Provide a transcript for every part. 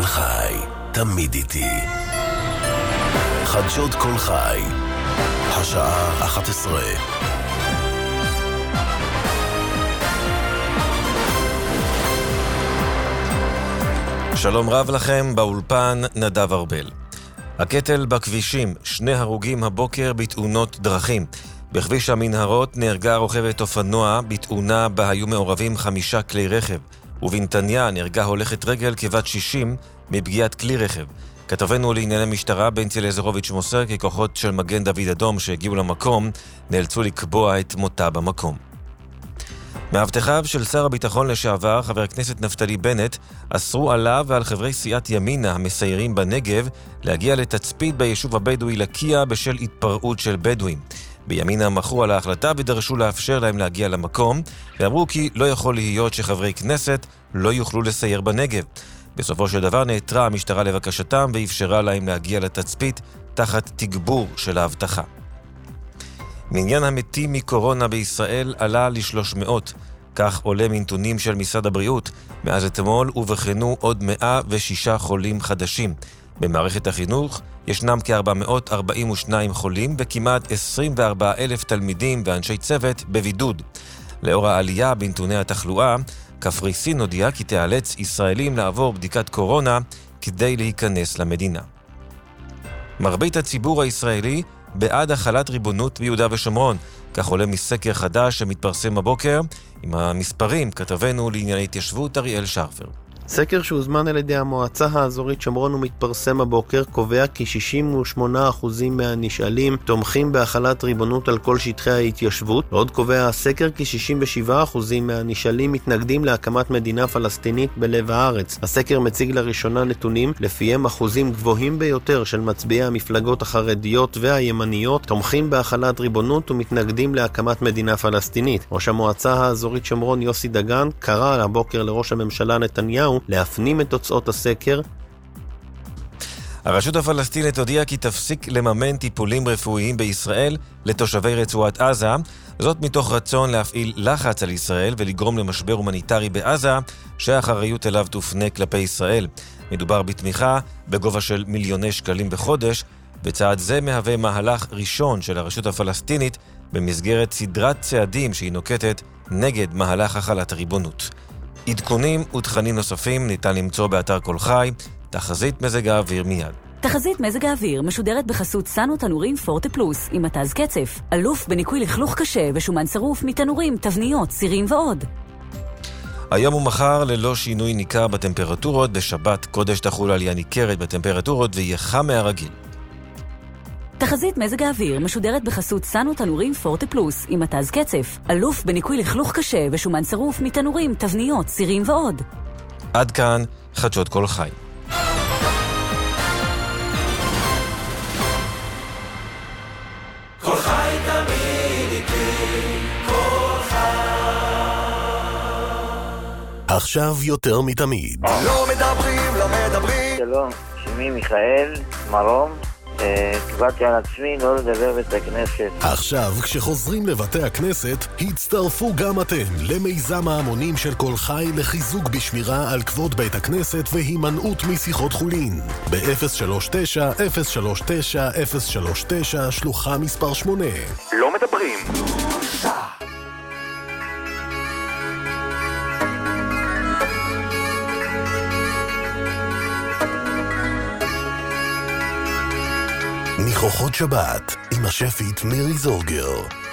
חי, תמיד איתי. חדשות כל חי, השעה 11. שלום רב לכם, באולפן נדב ארבל. הקטל בכבישים, 2 הרוגים הבוקר בתאונות דרכים. בכביש המנהרות נהרגה רוכבת אופנוע בתאונה בה היו מעורבים 5 כלי רכב. ובנתניה נהרגה הולכת רגל כבת 60 מפגיעת כלי רכב. כתבנו לענייני משטרה בנצי אליעזרוביץ' מוסר כי כוחות של מגן דוד אדום שהגיעו למקום נאלצו לקבוע את מותה במקום. מאבטחיו של שר הביטחון לשעבר, חבר הכנסת נפתלי בנט, אסרו עליו ועל חברי סיעת ימינה המסיירים בנגב להגיע לתצפית ביישוב הבדואי לקיה בשל התפרעות של בדואים. בימינה מחו על ההחלטה ודרשו לאפשר להם להגיע למקום, ואמרו כי לא יכול להיות שחברי כנסת לא יוכלו לסייר בנגב. בסופו של דבר נעתרה המשטרה לבקשתם ואפשרה להם להגיע לתצפית תחת תגבור של האבטחה. מניין המתים מקורונה בישראל עלה ל-300, כך עולה מנתונים של משרד הבריאות. מאז אתמול ובחנו עוד 106 חולים חדשים. במערכת החינוך ישנם כ-442 חולים וכמעט 24,000 תלמידים ואנשי צוות בבידוד. לאור העלייה בנתוני התחלואה, קפריסין הודיעה כי תיאלץ ישראלים לעבור בדיקת קורונה כדי להיכנס למדינה. מרבית הציבור הישראלי בעד החלת ריבונות ביהודה ושומרון, כך עולה מסקר חדש שמתפרסם הבוקר. עם המספרים כתבנו לענייני התיישבות אריאל שרפר. סקר שהוזמן על ידי המועצה האזורית שומרון ומתפרסם הבוקר קובע כי 68% מהנשאלים תומכים בהחלת ריבונות על כל שטחי ההתיישבות. עוד קובע הסקר כי 67% מהנשאלים מתנגדים להקמת מדינה פלסטינית בלב הארץ. הסקר מציג לראשונה נתונים לפיהם אחוזים גבוהים ביותר של מצביעי המפלגות החרדיות והימניות תומכים בהחלת ריבונות ומתנגדים להקמת מדינה פלסטינית. ראש המועצה האזורית שומרון יוסי דגן קרא הבוקר לראש הממשלה נתניהו להפנים את תוצאות הסקר. הרשות הפלסטינית הודיעה כי תפסיק לממן טיפולים רפואיים בישראל לתושבי רצועת עזה, זאת מתוך רצון להפעיל לחץ על ישראל ולגרום למשבר הומניטרי בעזה שהאחריות אליו תופנה כלפי ישראל. מדובר בתמיכה בגובה של מיליוני שקלים בחודש, וצעד זה מהווה מהלך ראשון של הרשות הפלסטינית במסגרת סדרת צעדים שהיא נוקטת נגד מהלך החלת הריבונות. עדכונים ותכנים נוספים ניתן למצוא באתר כל חי. תחזית מזג האוויר מיד. תחזית מזג האוויר משודרת בחסות סנו תנורים פורטה פלוס עם מתז קצף, אלוף בניקוי לכלוך קשה ושומן שרוף מתנורים, תבניות, סירים ועוד. היום ומחר ללא שינוי ניכר בטמפרטורות. בשבת קודש תחול עלייה ניכרת בטמפרטורות ויהיה חם מהרגיל. תחזית מזג האוויר משודרת בחסות סנו תנורים פורטה פלוס עם מתז קצף, אלוף בניקוי לכלוך קשה ושומן שרוף מתנורים, תבניות, סירים ועוד. עד כאן חדשות כל חי. כל חי תמיד איתי, כל חי. עכשיו יותר מתמיד. לא מדברים. שלום, שמי מיכאל מרום. קבעתי על עצמי לא לדבר בית הכנסת. עכשיו כשחוזרים לבתי הכנסת, הצטרפו גם אתם למיזם ההמונים של כל חי לחיזוק בשמירה על כבוד בית הכנסת והימנעות משיחות חולין. ב-039-039-039 שלוחה מספר 8. לא מדברים. ניחוחות שבת עם השפית מירי זורגר.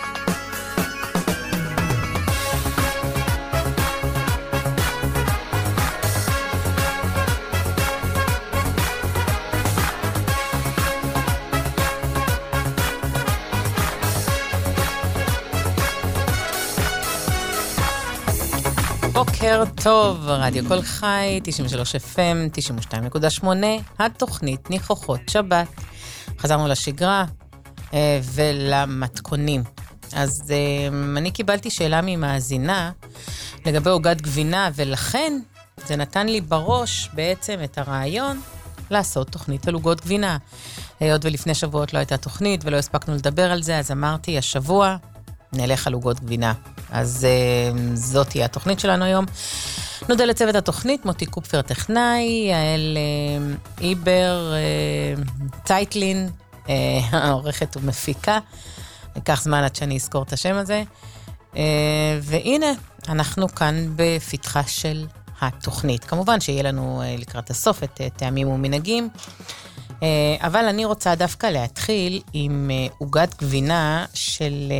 בוקר טוב, רדיו כל חי, 93 FM, 92.8, התוכנית ניחוחות שבת. חזרנו לשגרה ולמתכונים. אז אני קיבלתי שאלה ממאזינה לגבי עוגת גבינה, ולכן זה נתן לי בראש בעצם את הרעיון לעשות תוכנית על עוגות גבינה. עוד ולפני שבועות לא הייתה תוכנית ולא הספקנו לדבר על זה, אז אמרתי השבוע נלך על עוגות גבינה. אז זאת תהיה התוכנית שלנו היום. נודה לצוות התוכנית, מוטי קופפר טכנאי, יעל איבר, צייטלין, העורכת ומפיקה. ייקח זמן עד שאני אזכור את השם הזה. והנה, אנחנו כאן בפתחה של התוכנית. כמובן שיהיה לנו לקראת הסוף את טעמים ומנהגים, אבל אני רוצה דווקא להתחיל עם עוגת גבינה של...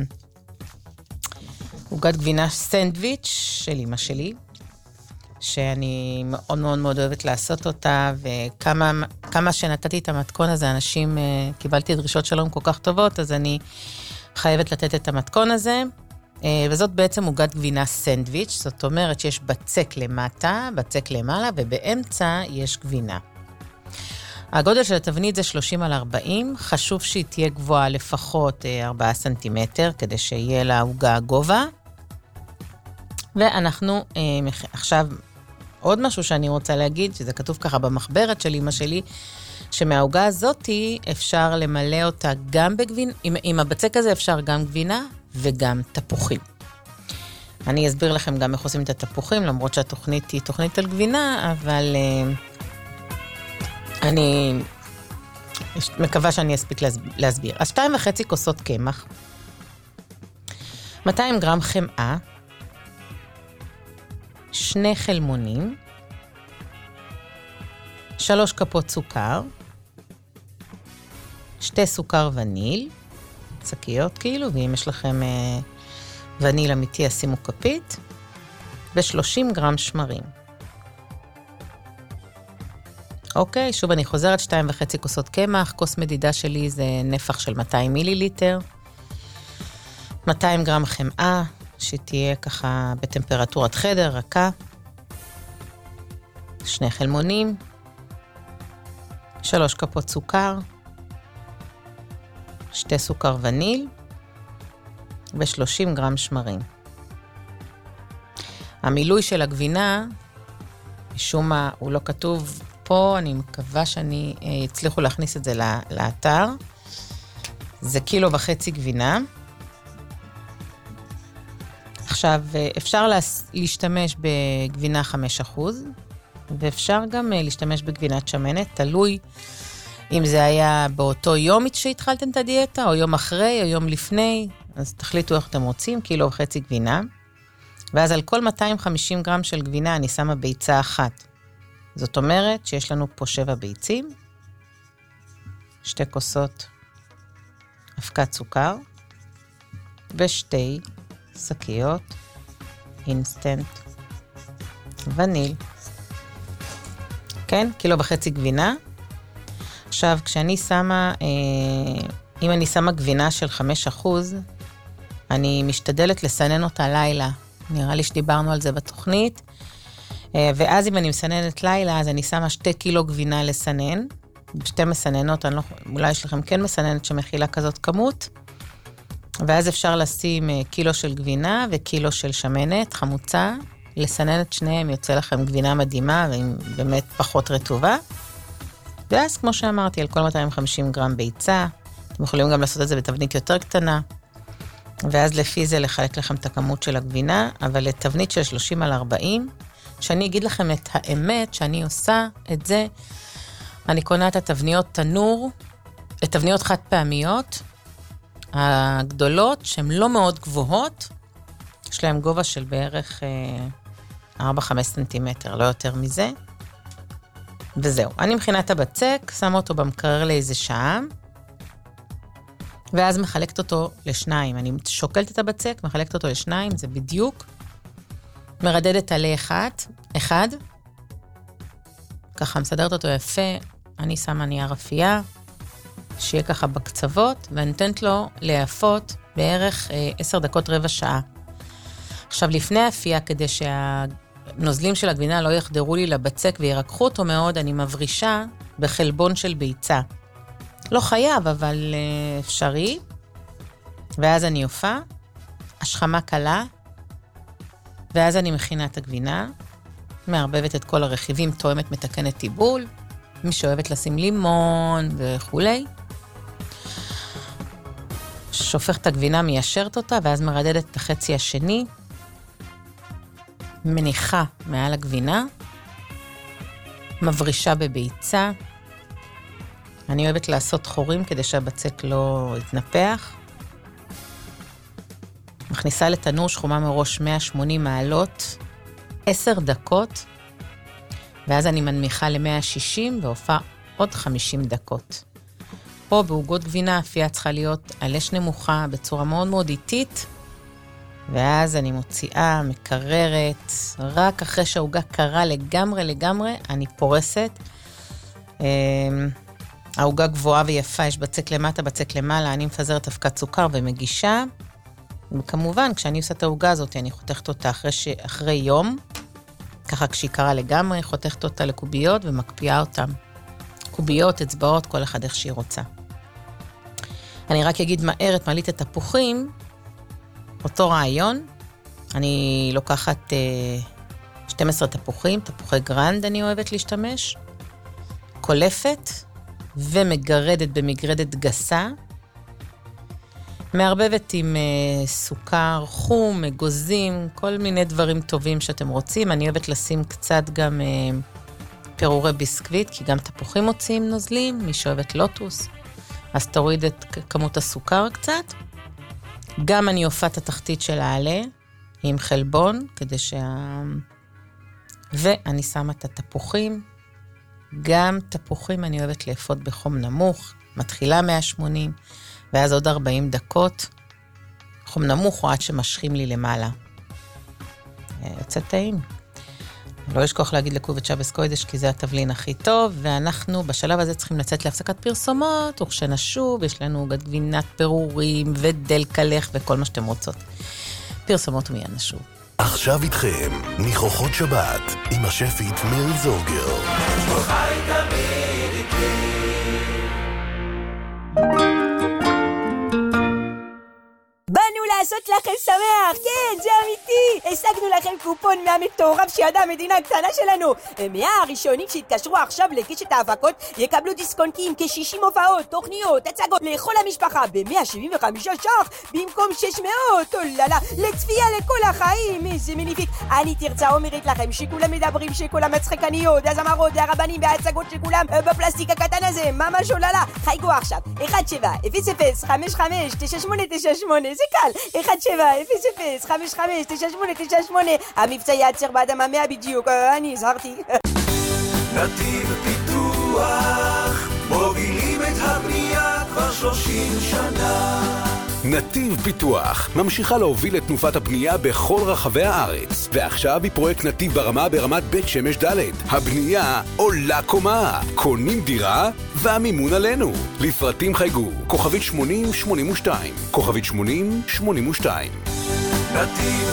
עוגת גבינה סנדוויץ' של אמא שלי, שאני מאוד מאוד מאוד אוהבת לעשות אותה, וכמה שנתתי את המתכון הזה, אנשים, קיבלתי דרישות שלום כל כך טובות, אז אני חייבת לתת את המתכון הזה, וזאת בעצם עוגת גבינה סנדוויץ', זאת אומרת שיש בצק למטה, בצק למעלה, ובאמצע יש גבינה. הגודל של התבנית זה 30x40, חשוב שהיא תהיה גבוהה לפחות 4 סנטימטר, כדי שיהיה לה עוגה גובה. ואנחנו עכשיו, עוד משהו שאני רוצה להגיד, שזה כתוב ככה במחברת של אמא שלי, שמהעוגה הזאת אפשר למלא אותה גם בגבינה, עם הבצק הזה אפשר גם גבינה וגם תפוחים. אני אסביר לכם גם איך עושים את התפוחים, למרות שהתוכנית היא תוכנית על גבינה, אבל אני מקווה שאני אספיק להסביר. אז 2.5 כוסות קמח, 200 גרם חמאה, 2 חלמונים, 3 כפות סוכר, 2 סוכר וניל, שקיות כאילו, ואם יש לכם וניל אמיתי, שימו כפית, ו30 גרם שמרים. אוקיי, שוב אני חוזרת, 2.5 כוסות קמח, כוס מדידה שלי זה נפח של 200 מיליליטר, 200 גרם חמאה, שתהיה ככה בטמפרטורת חדר, רכה, 2 חלמונים, 3 כפות סוכר, 2 סוכר וניל, ו30 גרם שמרים. המילוי של הגבינה, משום מה הוא לא כתוב פה, אני מקווה שאני אצליחו להכניס את זה לאתר. זה 1.5 קילו גבינה. עכשיו, אפשר להשתמש בגבינה 5%, ואפשר גם להשתמש בגבינת שמנת, תלוי אם זה היה באותו יום שהתחלתם את הדיאטה, או יום אחרי, או יום לפני, אז תחליטו איך אתם רוצים, 1.5 קילו גבינה, ואז על כל 250 גרם של גבינה אני שמה ביצה אחת. זאת אומרת שיש לנו פה 7 ביצים, 2 כוסות אבקת סוכר, ו2 שקיות אינסטנט וניל. כן, 1.5 קילו גבינה. עכשיו, כשאני שמה, אם אני שמה גבינה של 5%, אני משתדלת לסנן אותה לילה. נראה לי שדיברנו על זה בתוכנית. ואז אם אני מסננת לילה, אז אני שמה 2 קילו גבינה לסנן. 2 מסננות, אולי יש לכם כן מסננת שמכילה כזאת כמות. ואז אפשר לשים קילו של גבינה וקילו של שמנת, חמוצה. לסנן את שניהם יוצא לכם גבינה מדהימה, והיא באמת פחות רטובה. ואז, כמו שאמרתי, על כל 250 גרם ביצה, אתם יכולים גם לעשות את זה בתבנית יותר קטנה, ואז לפי זה לחלק לכם את הכמות של הגבינה, אבל לתבנית של 30x40, שאני אגיד לכם את האמת, שאני עושה את זה, אני קונה את התבניות תנור, את תבניות חד פעמיות, הגדולות, שהן לא מאוד גבוהות, יש להן גובה של בערך 4-5 סנטימטר, לא יותר מזה, וזהו. אני מכינה את הבצק, שמה אותו במקרר לאיזה שעה, ואז מחלקת אותו לשניים. אני שוקלת את הבצק, מחלקת אותו לשניים, זה בדיוק. מרדדת עלי אחד, ככה מסדרת אותו יפה, אני שמה נייר אפייה, שיהיה ככה בקצוות, ואני נותנת לו להיפות בערך 10 דקות, רבע שעה. עכשיו, לפני האפייה, כדי שהנוזלים של הגבינה לא יחדרו לי לבצק וירקחו אותו מאוד, אני מברישה בחלבון של ביצה. לא חייב, אבל אפשרי. ואז אני אופה, השכמה קלה, ואז אני מכינה את הגבינה, מערבבת את כל הרכיבים, תואמת, מתקנת טיבול, מי שאוהבת לשים לימון וכו'. שופכת את הגבינה, מיישרת אותה, ואז מרדדת את החצי השני, מניחה מעל הגבינה, מברישה בביצה. אני אוהבת לעשות חורים כדי שהבצק לא יתנפח. מכניסה לתנור שחומה מראש 180 מעלות, 10 דקות, ואז אני מנמיכה ל-160 והופעה עוד 50 דקות. פה בעוגות גבינה אפייה צריכה להיות על אש נמוכה בצורה מאוד מאוד איטית, ואז אני מוציאה, מקררת, רק אחרי שהעוגה קרה לגמרי, אני פורסת. העוגה גבוהה ויפה, יש בצק למטה, בצק למעלה, אני מפזרת אבקת סוכר ומגישה. וכמובן, כשאני עושה את העוגה הזאת, אני חותכת אותה אחרי יום, ככה כשהיא קרה לגמרי, חותכת אותה לקוביות ומקפיאה אותם. קוביות, אצבעות, כל אחד איך שהיא רוצה. אני רק אגיד מהר את מעלית התפוחים, אותו רעיון, אני לוקחת 12 תפוחים, תפוחי גרנד אני אוהבת להשתמש, קולפת ומגרדת במגרדת גסה, מערבבת עם סוכר, חום, אגוזים, כל מיני דברים טובים שאתם רוצים. אני אוהבת לשים קצת גם פירורי ביסקוויט, כי גם תפוחים מוציאים נוזלים, מי שאוהבת לוטוס, אז תוריד את כמות הסוכר קצת. גם אני אופה את התחתית של העלה עם חלבון, כדי ואני שמה את התפוחים. גם תפוחים אני אוהבת לאפות בחום נמוך, מתחילה 180, ואז עוד 40 דקות. חום נמוך או עד שמשכים לי למעלה. יוצא טעים. לא אשכוח להגיד לקובת שבס קוידש, כי זה התבלין הכי טוב, ואנחנו בשלב הזה צריכים לצאת להפסקת פרסומות, וכשנשוב, יש לנו עוגת גבינת פירורים, ודלקלך, וכל מה שאתם רוצות. פרסומות ומיד נשוב. עכשיו איתכם, ניחוחות שבת, עם השפית מירי זורגר. חי תמיד איתי. באנו לעשות לכם שמח, כן, זה אמיתי. השגנו לכם קופון מהמטורף שידעה המדינה הקטנה שלנו. 100 הראשונים שהתקשרו עכשיו לקשת ההפקות יקבלו דיסקונטים כ-60 הופעות, תוכניות, הצגות לכל המשפחה ב-175 ש"ח במקום 600, אוללה, לצפייה לכל החיים, איזה מניפיק. אני תרצה אומרת לכם שכולם מדברים שכולם מצחקניות, הזמרות והרבנים וההצגות שכולם בפלסטיק הקטן הזה, ממש אוללה. חייגו עכשיו, 1700559898, זה קל, 1700559898, המבצע יעצר באדמה 100 בדיוק, אני הזהרתי. נתיב פיתוח, מובילים את הבנייה כבר 30 שנה. נתיב פיתוח ממשיכה להוביל את תנופת הבנייה בכל רחבי הארץ, ועכשיו היא פרויקט נתיב ברמה ברמת בית שמש ד'. הבנייה עולה קומה, קונים דירה והמימון עלינו. לפרטים חייגו, כוכבית 8082, כוכבית 8082. נתיב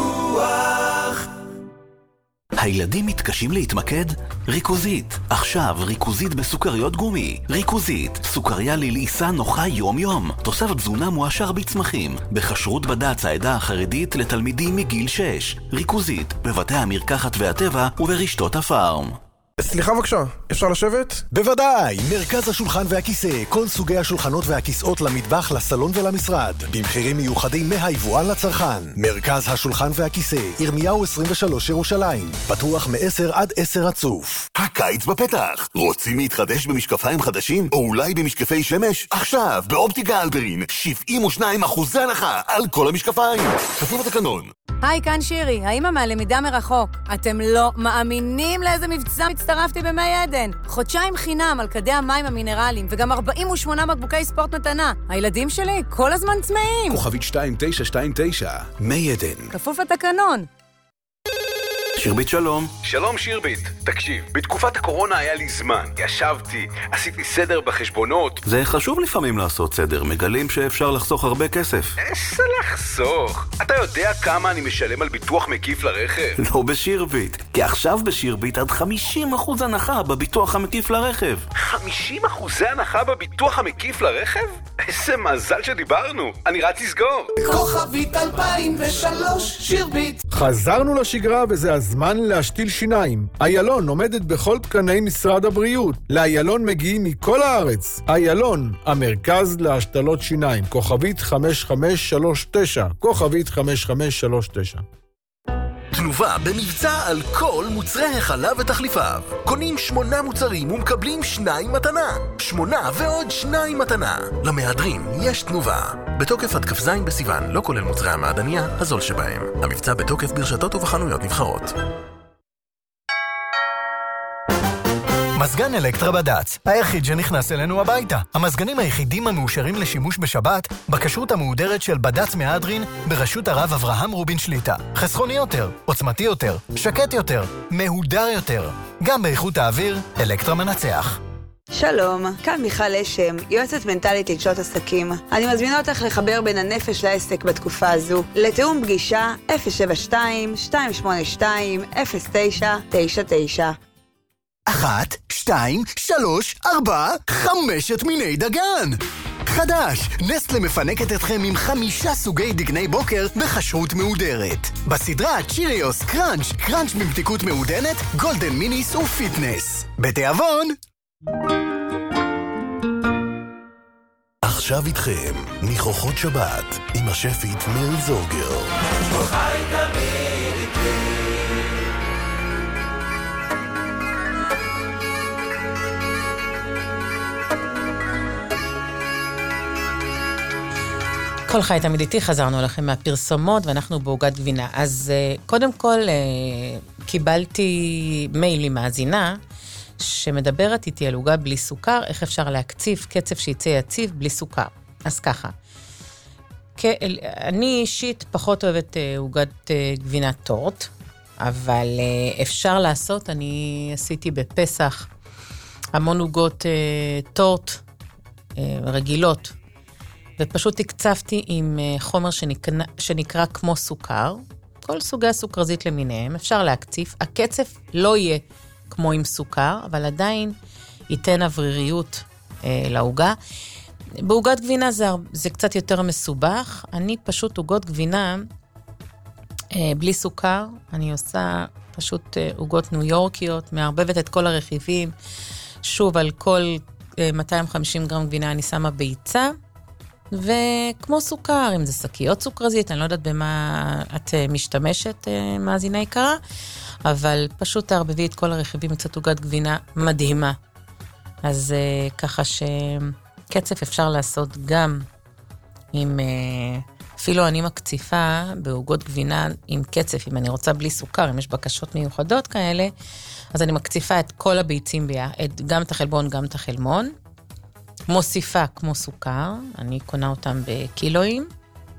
פיתוח. הילדים מתקשים להתמקד? ריכוזית. עכשיו ריכוזית בסוכריות גומי. ריכוזית. סוכריה ללעיסה נוחה יום יום. תוסף תזונה מועשר בצמחים. בכשרות בד"ץ העדה החרדית לתלמידים מגיל 6. ריכוזית. בבתי המרקחת והטבע וברשתות הפארם. סליחה בבקשה, אפשר לשבת? בוודאי, מרכז השולחן והכיסא, כל סוגי השולחנות והכיסאות למטבח, לסלון ולמשרד, במחירים מיוחדים מהיבואן לצרכן. מרכז השולחן והכיסא, ירמיהו 23 ירושלים, פתוח מ-10 עד 10 רצוף. הקיץ בפתח, רוצים להתחדש במשקפיים חדשים או אולי במשקפי שמש? עכשיו, באופטיקה אלברין, 72% הנחה על כל המשקפיים. כפוף לתקנון. היי, כאן שירי, האמא מהלמידה מרחוק. אתם לא מאמינים לאיזה מבצע הצטרפתי במי עדן. חודשיים חינם על כדי המים המינרליים, וגם 48 מקבוקי ספורט מתנה. הילדים שלי כל הזמן צמאים. כוכבית 2929, מי עדן. כפוף לתקנון. שירבית שלום. שלום שירבית. תקשיב, בתקופת הקורונה היה לי זמן. ישבתי, עשיתי סדר בחשבונות. זה חשוב לפעמים לעשות סדר, מגלים שאפשר לחסוך הרבה כסף. איזה לחסוך? אתה יודע כמה אני משלם על ביטוח מקיף לרכב? לא בשירבית, כי עכשיו בשירבית עד 50% הנחה בביטוח המקיף לרכב. 50% הנחה בביטוח המקיף לרכב? איזה מזל שדיברנו. אני רץ לסגור. כוכבית 2003 שירבית. חזרנו לשגרה וזה הזמן להשתיל שיניים. איילון עומדת בכל תקני משרד הבריאות. לאיילון מגיעים מכל הארץ. איילון, המרכז להשתלות שיניים. כוכבית 5539. כוכבית 5539. תנובה במבצע על כל מוצרי החלב ותחליפיו. קונים 8 מוצרים ומקבלים 2 מתנה. 8 ועוד 2 מתנה. למהדרין יש תנובה. בתוקף עד כ"ז בסיוון, לא כולל מוצרי המעדניה, הזול שבהם. המבצע בתוקף ברשתות ובחנויות נבחרות. מזגן אלקטרה בד"ץ, היחיד שנכנס אלינו הביתה. המזגנים היחידים המאושרים לשימוש בשבת, בכשרות המהודרת של בד"ץ מהדרין, בראשות הרב אברהם רובין שליטה. חסכוני יותר, עוצמתי יותר, שקט יותר, מהודר יותר. גם באיכות האוויר, אלקטרה מנצח. שלום, כאן מיכל אשם, יועצת מנטלית לגשות עסקים. אני מזמינה אותך לחבר בין הנפש לעסק בתקופה הזו. לתאום פגישה 072-282-0999. 1, 2, 3, 4, 5 מיני דגן. חדש, נסטלה מפנקת אתכם עם 5 סוגי דגני בוקר בכשרות מהודרת. בסדרה צ'יריוס קראנץ', קראנץ' במתיקות מעודנת, גולדן מיניס ופיטנס. בתיאבון. עכשיו איתכם, ניחוחות שבת, עם השפית מירי זורגר. חי תמיד איתי. כל חי תמיד איתי, חזרנו לכם מהפרסומות, ואנחנו בעוגת גבינה. אז קודם כל, קיבלתי מייל מאזינה, שמדברת איתי על עוגה בלי סוכר, איך אפשר להקציב קצב שיצא יציב בלי סוכר. אז ככה, אני אישית פחות אוהבת עוגת גבינה טורט, אבל אפשר לעשות, אני עשיתי בפסח המון עוגות טורט רגילות, ופשוט הקצבתי עם חומר שנקרא כמו סוכר, כל סוגי הסוכרזית למיניהם, אפשר להקציף, הקצף לא יהיה כמו עם סוכר, אבל עדיין ייתן אווריריות לעוגה. בעוגת גבינה זה קצת יותר מסובך, אני פשוט עוגות גבינה בלי סוכר, אני עושה פשוט עוגות ניו יורקיות, מערבבת את כל הרכיבים, שוב על כל 250 גרם גבינה אני שמה ביצה, וכמו סוכר, אם זה שקיות סוכרזית, אני לא יודעת במה את משתמשת, מאזינה יקרה, אבל פשוט תערבבי את כל הרכיבים, קצת עוגת גבינה מדהימה. אז ככה שקצף אפשר לעשות גם עם, אפילו אני מקציפה בעוגות גבינה עם קצף, אם אני רוצה בלי סוכר, אם יש בקשות מיוחדות כאלה, אז אני מקציפה את כל הביצים גם את החלבון, גם את החלמון, מוסיפה כמו סוכר, אני קונה אותם בקילואים,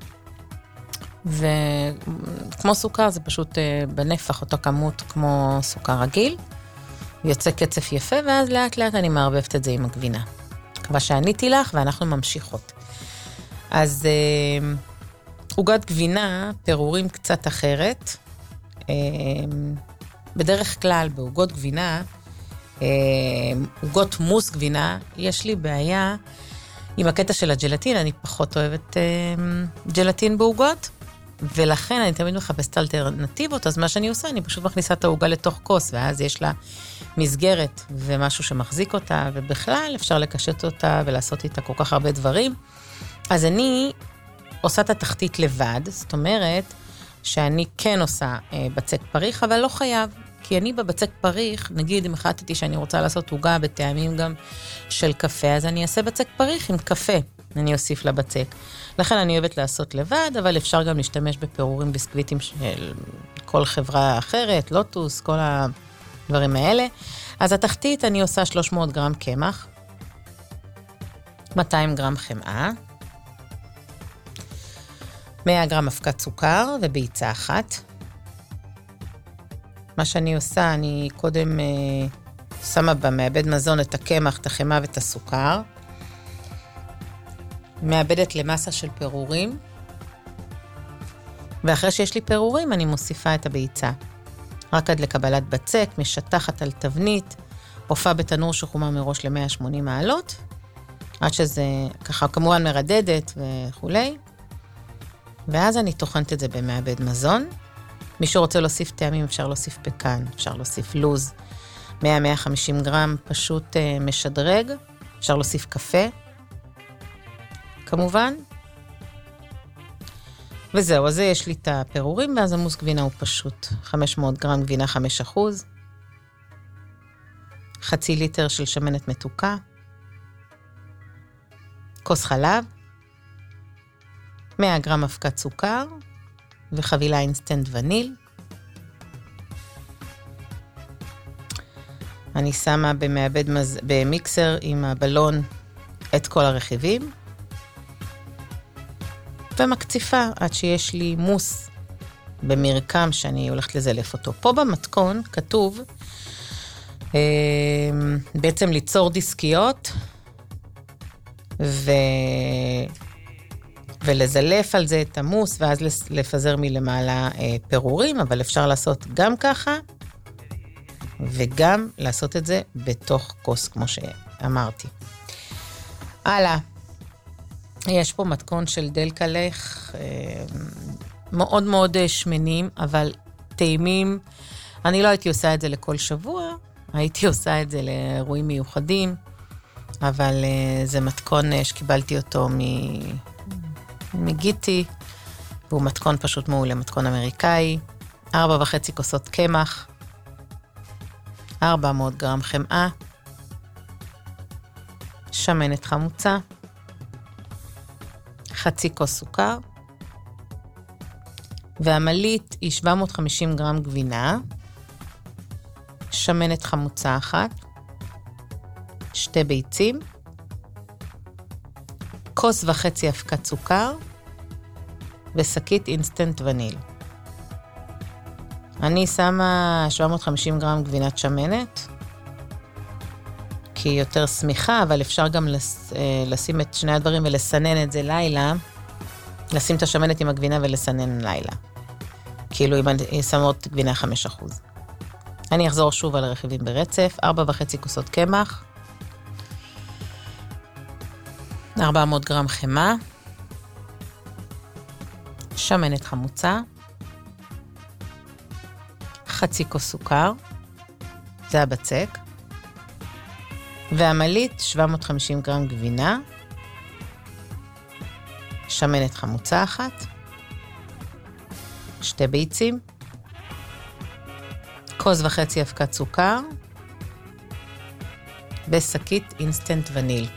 וכמו סוכר זה פשוט בנפח אותו כמות כמו סוכר רגיל, יוצא קצף יפה, ואז לאט לאט אני מערבבת את זה עם הגבינה. כבר שעניתי לך ואנחנו ממשיכות. אז עוגת גבינה, פירורים קצת אחרת, בדרך כלל בעוגות גבינה, עוגות מוס גבינה, יש לי בעיה עם הקטע של הג'לטין, אני פחות אוהבת ג'לטין בעוגות, ולכן אני תמיד מחפשת אלטרנטיבות, אז מה שאני עושה, אני פשוט מכניסה את העוגה לתוך כוס, ואז יש לה מסגרת ומשהו שמחזיק אותה, ובכלל אפשר לקשט אותה ולעשות איתה כל כך הרבה דברים. אז אני עושה את התחתית לבד, זאת אומרת שאני כן עושה בצק פריך, אבל לא חייב. כי אני בבצק פריך, נגיד אם החלטתי שאני רוצה לעשות עוגה בטעמים גם של קפה, אז אני אעשה בצק פריך עם קפה, אני אוסיף לבצק. לכן אני אוהבת לעשות לבד, אבל אפשר גם להשתמש בפירורים ביסקוויטים של כל חברה אחרת, לוטוס, כל הדברים האלה. אז התחתית אני עושה 300 גרם קמח, 200 גרם חמאה, 100 גרם אבקת סוכר וביצה אחת. מה שאני עושה, אני קודם שמה במעבד מזון את הקמח, את החמאה ואת הסוכר, מעבדת למסה של פירורים, ואחרי שיש לי פירורים אני מוסיפה את הביצה. רק עד לקבלת בצק, משטחת על תבנית, הופעה בתנור שחומה מראש ל-180 מעלות, עד שזה ככה כמובן מרדדת וכו'. ואז אני תוכנת את זה במעבד מזון. מי שרוצה להוסיף טעמים, אפשר להוסיף פקן, אפשר להוסיף לוז, 100-150 גרם, פשוט משדרג, אפשר להוסיף קפה, כמובן. וזהו, אז יש לי את הפירורים, ואז עמוס גבינה הוא פשוט 500 גרם גבינה 5%, חצי ליטר של שמנת מתוקה, כוס חלב, 100 גרם אבקת סוכר, וחבילה אינסטנט וניל. אני שמה במיקסר עם הבלון את כל הרכיבים, ומקציפה עד שיש לי מוס במרקם שאני הולכת לזלף אותו. פה במתכון כתוב בעצם ליצור דיסקיות ולזלף על זה את המוס, ואז לפזר מלמעלה פירורים, אבל אפשר לעשות גם ככה, וגם לעשות את זה בתוך כוס, כמו שאמרתי. הלאה. יש פה מתכון של דלקלך, מאוד מאוד שמנים, אבל טעימים. אני לא הייתי עושה את זה לכל שבוע, הייתי עושה את זה לאירועים מיוחדים, אבל זה מתכון שקיבלתי אותו מגיטי, והוא מתכון פשוט מעולה, מתכון אמריקאי, 4.5 כוסות קמח, 400 גרם חמאה, שמנת חמוצה, חצי כוס סוכר, והמלית היא 750 גרם גבינה, שמנת חמוצה 1, 2 ביצים, כוס וחצי אבקת סוכר, ושקית אינסטנט וניל. אני שמה 750 גרם גבינת שמנת, כי היא יותר סמיכה, אבל אפשר גם לשים את שני הדברים ולסנן את זה לילה, לשים את השמנת עם הגבינה ולסנן לילה. כאילו אם אני שמות גבינה 5%. אני אחזור שוב על הרכיבים ברצף, 4.5 כוסות קמח, 400 גרם חמאה, שמנת חמוצה, חצי כוס סוכר, זה הבצק, והמלית 750 גרם גבינה, שמנת חמוצה 1, 2 ביצים, כוס וחצי אבקת סוכר, ושקית אינסטנט וניל.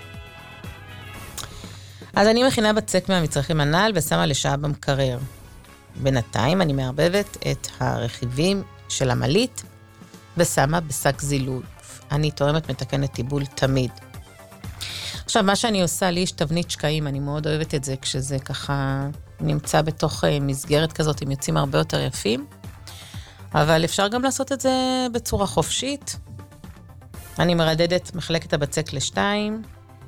אז אני מכינה בצק מהמצרכים הנ"ל ושמה לשעה במקרר. בינתיים אני מערבבת את הרכיבים של המלית ושמה בשק זילוף. אני תורמת מתקנת טיבול תמיד. עכשיו, מה שאני עושה, לי יש תבנית שקעים, אני מאוד אוהבת את זה כשזה ככה נמצא בתוך מסגרת כזאת, הם יוצאים הרבה יותר יפים, אבל אפשר גם לעשות את זה בצורה חופשית. אני מרדדת מחלקת הבצק לשתיים,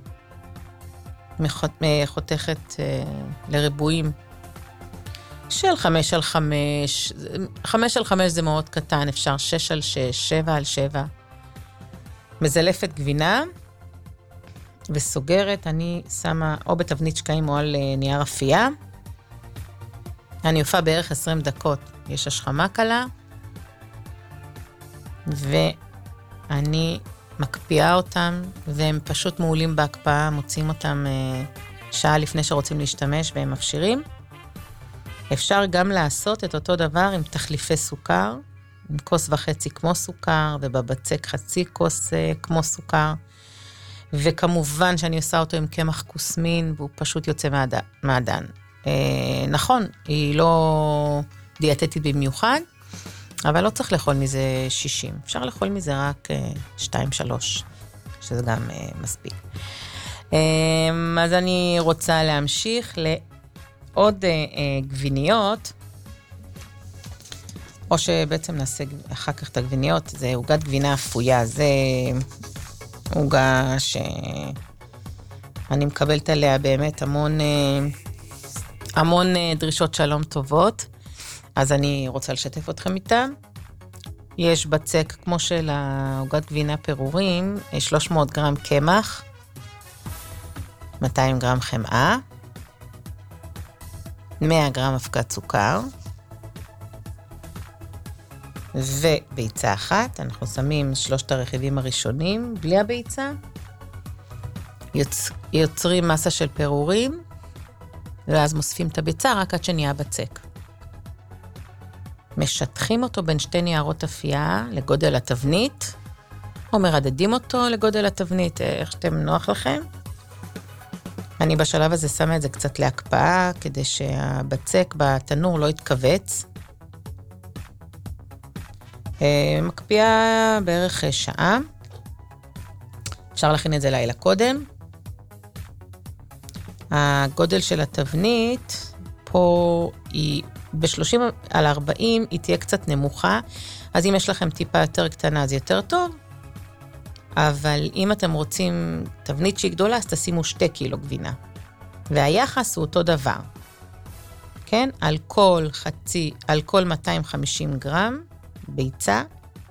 חותכת לריבועים של 5 על 5, 5 על 5 זה מאוד קטן, אפשר 6 על 6, 7 על 7. מזלפת גבינה וסוגרת, אני שמה או בתבנית שקעים או על נייר אפייה. אני אופה בערך 20 דקות, יש השכמה קלה, ואני מקפיאה אותם, והם פשוט מעולים בהקפאה, מוצאים אותם שעה לפני שרוצים להשתמש, והם מפשירים. אפשר גם לעשות את אותו דבר עם תחליפי סוכר, עם כוס וחצי כמו סוכר, ובבצק חצי כוס כמו סוכר, וכמובן שאני עושה אותו עם קמח כוסמין, והוא פשוט יוצא מעדן. נכון, היא לא דיאטטית במיוחד, אבל לא צריך לאכול מזה 60. אפשר לאכול מזה רק 2-3, שזה גם מספיק. אז אני רוצה להמשיך לעוד גביניות, או שבעצם נעשה אחר כך את הגביניות, זה עוגת גבינה אפויה, זה עוגה שאני מקבלת עליה באמת המון דרישות שלום טובות, אז אני רוצה לשתף אתכם איתם. יש בצק, כמו של העוגת גבינה פירורים, 300 גרם קמח, 200 גרם חמאה, 100 גרם אבקת סוכר, וביצה אחת. אנחנו שמים 3 הרכיבים הראשונים, בלי הביצה. יוצרים מסה של פירורים, ואז מוספים את הביצה רק עד שנהיה בצק. משטחים אותו בין שתי ניירות אפייה לגודל התבנית, או מרדדים אותו לגודל התבנית, איך שאתם נוח לכם. אני בשלב הזה שמה את זה קצת להקפאה, כדי שהבצק בתנור לא יתכווץ. מקפיאה בערך שעה. אפשר להכין את זה לילה קודם. הגודל של התבנית פה היא ב-30/40 היא תהיה קצת נמוכה, אז אם יש לכם טיפה יותר קטנה אז יותר טוב, אבל אם אתם רוצים תבנית שהיא גדולה אז תשימו 2 קילו גבינה, והיחס הוא אותו דבר, כן? על כל 250 גרם ביצה,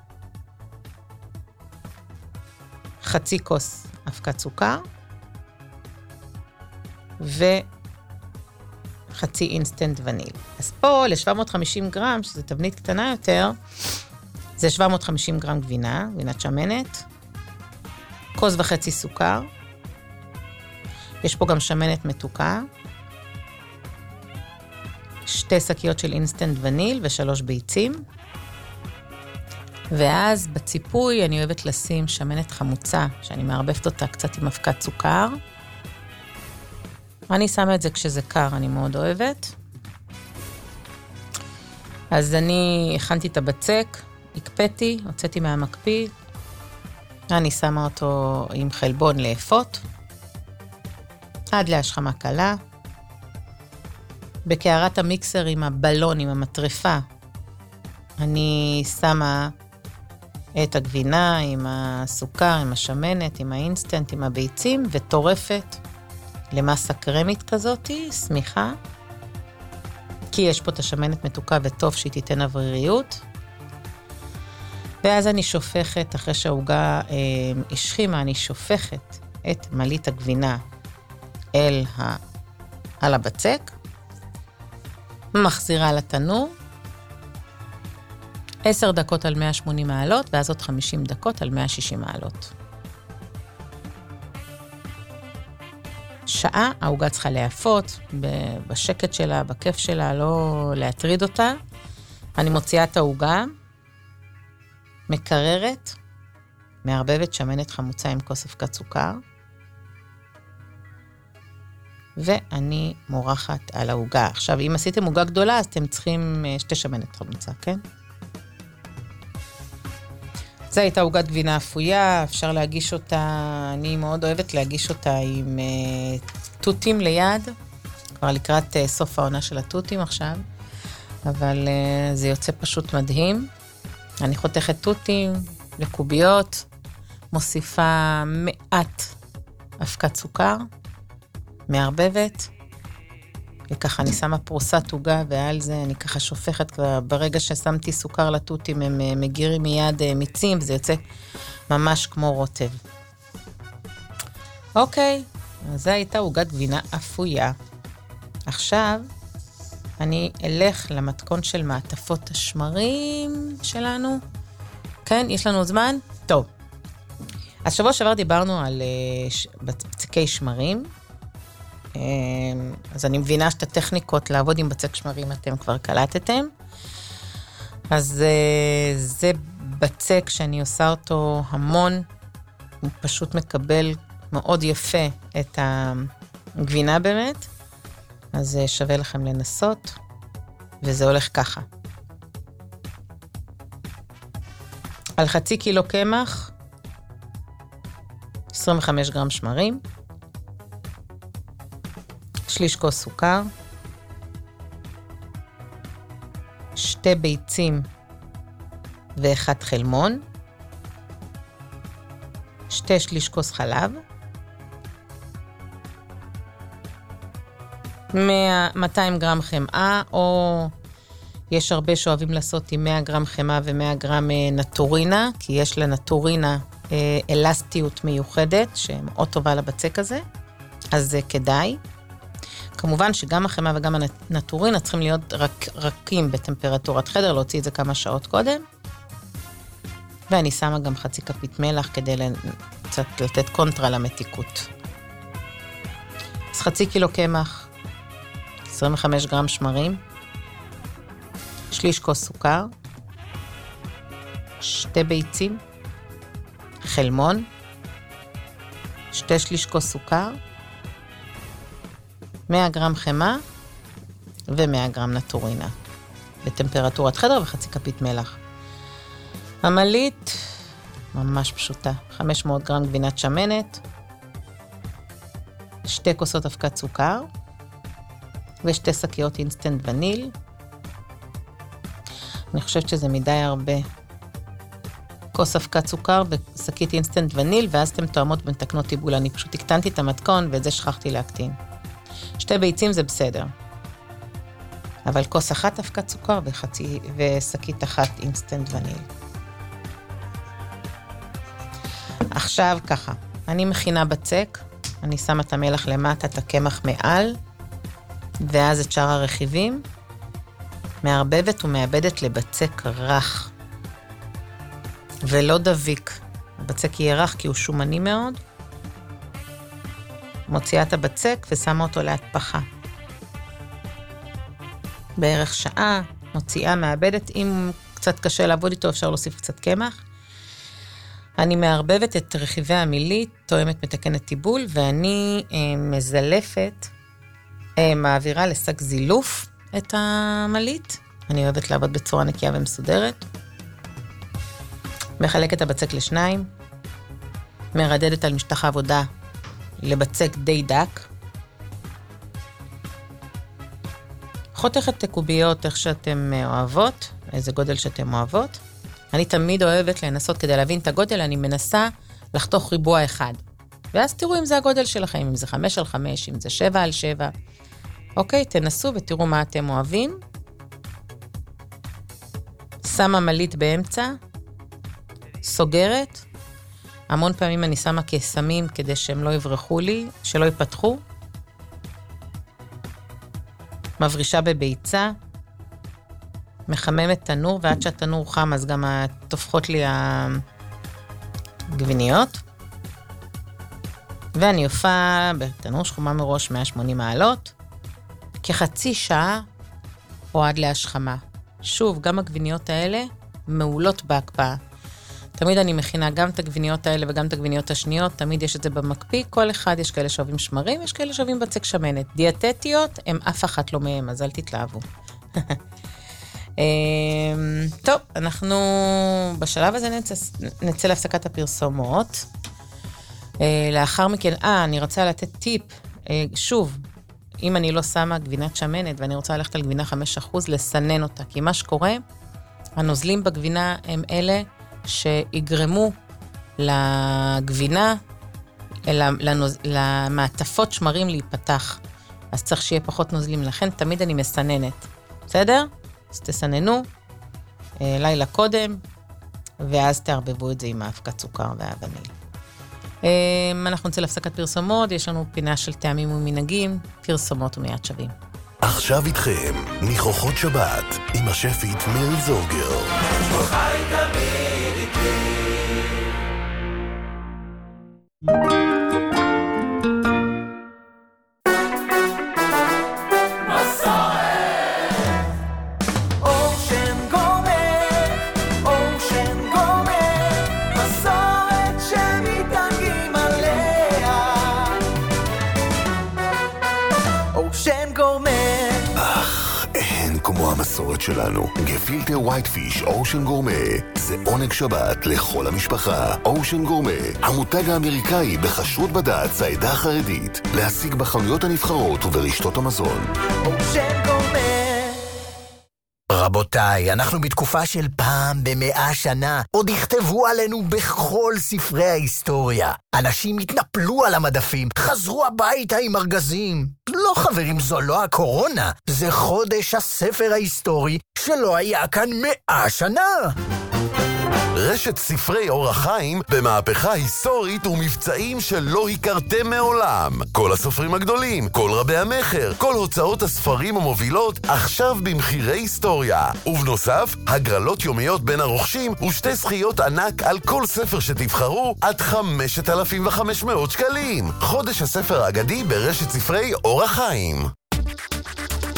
חצי כוס אבקת סוכר, וחצי אינסטנט וניל. אז פה ל-750 גרם, שזה תבנית קטנה יותר, זה 750 גרם גבינה, גבינת שמנת, כוס וחצי סוכר, יש פה גם שמנת מתוקה, 2 שקיות של אינסטנט וניל ו3 ביצים, ואז בציפוי אני אוהבת לשים שמנת חמוצה, שאני מערבבת אותה קצת עם אבקת סוכר. אני שמה את זה כשזה קר, אני מאוד אוהבת. אז אני הכנתי את הבצק, הקפאתי, הוצאתי מהמקפיא, אני שמה אותו עם חלבון לאפות, עד להשכמה קלה. בקערת המיקסר עם הבלון, עם המטרפה, אני שמה את הגבינה עם הסוכר, עם השמנת, עם האינסטנט, עם הביצים, וטורפת למסה קרמית כזאת, סמיכה, כי יש פה את השמנת מתוקה וטוב שהיא תיתן אווריריות. ואז אני שופכת, אחרי שהעוגה השכימה, אני שופכת את מלית הגבינה על הבצק, מחזירה לתנור, 10 דקות על 180 מעלות, ואז עוד 50 דקות על 160 מעלות. שעה, העוגה צריכה להפות, בשקט שלה, בכיף שלה, לא להטריד אותה. אני מוציאה את העוגה, מקררת, מערבבת שמנת חמוצה עם כוס אבקת סוכר, ואני מורחת על העוגה. עכשיו, אם עשיתם עוגה גדולה, אז אתם צריכים 2 שמנת חמוצה, כן? זו הייתה עוגת גבינה אפויה, אפשר להגיש אותה, אני מאוד אוהבת להגיש אותה עם טוטים ליד, כבר לקראת סוף העונה של הטוטים עכשיו, אבל זה יוצא פשוט מדהים. אני חותכת טוטים לקוביות, מוסיפה מעט אבקת סוכר, מערבבת, וככה אני שמה פרוסת עוגה, ועל זה אני ככה שופכת, ברגע ששמתי סוכר לטוטים, הם מגירים מיד מיצים, וזה יוצא ממש כמו רוטב. אוקיי, אז זו הייתה עוגת גבינה אפויה. עכשיו, אני אלך למתכון של מעטפות השמרים שלנו. כן, יש לנו זמן? טוב. אז שבוע שעבר דיברנו על בצקי שמרים, אז אני מבינה שאת הטכניקות לעבוד עם בצק שמרים אתם כבר קלטתם. אז זה בצק שאני עושה אותו המון, הוא פשוט מקבל מאוד יפה את הגבינה באמת, אז שווה לכם לנסות, וזה הולך ככה. על 0.5 קילו קמח, 25 גרם שמרים, שליש כוס סוכר, 2 ביצים ו1 חלמון, 2 שליש כוס חלב, 200 גרם חמאה, או יש הרבה שאוהבים לעשות עם 100 גרם חמאה ו100 גרם נטורינה, כי יש לנטורינה אלסטיות מיוחדת, שמאוד טובה לבצק הזה, אז זה כדאי. כמובן שגם החמאה וגם הנטורינה צריכים להיות רכים בטמפרטורת חדר, להוציא את זה כמה שעות קודם. ואני שמה גם 0.5 כפית מלח כדי קצת לתת קונטרה למתיקות. אז 0.5 קילו קמח, 25 גרם שמרים, שליש כוס סוכר, 2 ביצים, חלמון, 2 שליש כוס סוכר, 100 גרם חמה ו100 גרם נטורינה, בטמפרטורת חדר וחצי כפית מלח. המלית ממש פשוטה, 500 גרם גבינת שמנת, 2 כוסות אבקת סוכר, ו2 שקיות אינסטנט וניל. אני חושבת שזה מדי הרבה. כוס אבקת סוכר ושקית אינסטנט וניל, ואז אתם תואמות בתקנות טיבול. אני פשוט הקטנתי את המתכון, ואת זה שכחתי להקטין. 2 ביצים זה בסדר. אבל כוס אחת אבקת סוכר ושקית אחת אינסטנט וניל. עכשיו ככה, אני מכינה בצק, אני שמה את המלח למטה, את הקמח מעל, ואז את שאר הרכיבים, מערבבת ומאבדת לבצק רך, ולא דביק. הבצק יהיה רך כי הוא שומני מאוד. מוציאה את הבצק ושמה אותו להתפחה. בערך שעה, מוציאה, מאבדת, אם קצת קשה לעבוד איתו, אפשר להוסיף קצת קמח. אני מערבבת את רכיבי המילית, תואמת מתקנת טיבול, ואני מזלפת, מעבירה לשק זילוף את המלית. אני אוהבת לעבוד בצורה נקייה ומסודרת. מחלקת את הבצק לשניים, מרדדת על משטח העבודה לבצק די דק, חותכת קוביות איך שאתם אוהבות, איזה גודל שאתם אוהבות. אני תמיד אוהבת לנסות כדי להבין את הגודל, אני מנסה לחתוך ריבוע אחד. ואז תראו אם זה הגודל שלכם, אם זה 5x5, אם זה 7x7. אוקיי, תנסו ותראו מה אתם אוהבים. שמה מלית באמצע, סוגרת. המון פעמים אני שמה קסמים כדי שהם לא יברחו לי, שלא ייפתחו. מברישה בביצה, מחממת תנור, ועד שהתנור חם אז גם תופחות לי הגביניות. ואני אופה בתנור שחומה מראש 180 מעלות, כחצי שעה או עד להשחמה. שוב, גם הגביניות האלה מעולות בהקפאה. תמיד אני מכינה גם את הגביניות האלה וגם את הגביניות השניות, תמיד יש את זה במקפיא, כל אחד יש כאלה שאוהבים שמרים, יש כאלה שאוהבים בצק שמנת. דיאטטיות, הם אף אחת לא מהם, אז אל תתלהבו. טוב, אנחנו בשלב הזה נצא להפסקת הפרסומות. לאחר מכן, אני רוצה לתת טיפ, שוב, אם אני לא שמה גבינת שמנת ואני רוצה ללכת על גבינה 5%, לסנן אותה, כי מה שקורה, הנוזלים בגבינה הם אלה שיגרמו לגבינה, למעטפות שמרים להיפתח. אז צריך שיהיה פחות נוזלים, לכן תמיד אני מסננת. בסדר? אז תסננו לילה קודם, ואז תערבבו את זה עם האבקת סוכר והווניל. אנחנו נצא להפסקת פרסומות, יש לנו פינה של טעמים ומנהגים, פרסומות ומיד שווים. עכשיו איתכם, ניחוחות שבת, עם השפית מירי זורגר. חי תמיד איתי. המסורת שלנו, גפילטה ווייט פיש אושן גורמה, זה עונג שבת לכל המשפחה. אושן גורמה, המותג האמריקאי בכשרות בד"ץ העדה החרדית, להשיג בחנויות הנבחרות וברשתות המזון. אושן גורמה. רבותיי, אנחנו בתקופה של פעם ב100 שנה. עוד יכתבו עלינו בכל ספרי ההיסטוריה. אנשים התנפלו על המדפים, חזרו הביתה עם ארגזים. לא חברים, זו לא הקורונה. זה חודש הספר ההיסטורי שלא היה כאן 100 שנה. רשת ספרי אור החיים במהפכה היסטורית ומבצעים שלא הכרתם מעולם. כל הסופרים הגדולים, כל רבי המחר, כל הוצאות הספרים המובילות, עכשיו במחירי היסטוריה. ובנוסף, הגרלות יומיות בין הרוכשים ושתי זכיות ענק על כל ספר שתבחרו עד 5,500 שקלים. חודש הספר האגדי ברשת ספרי אור החיים.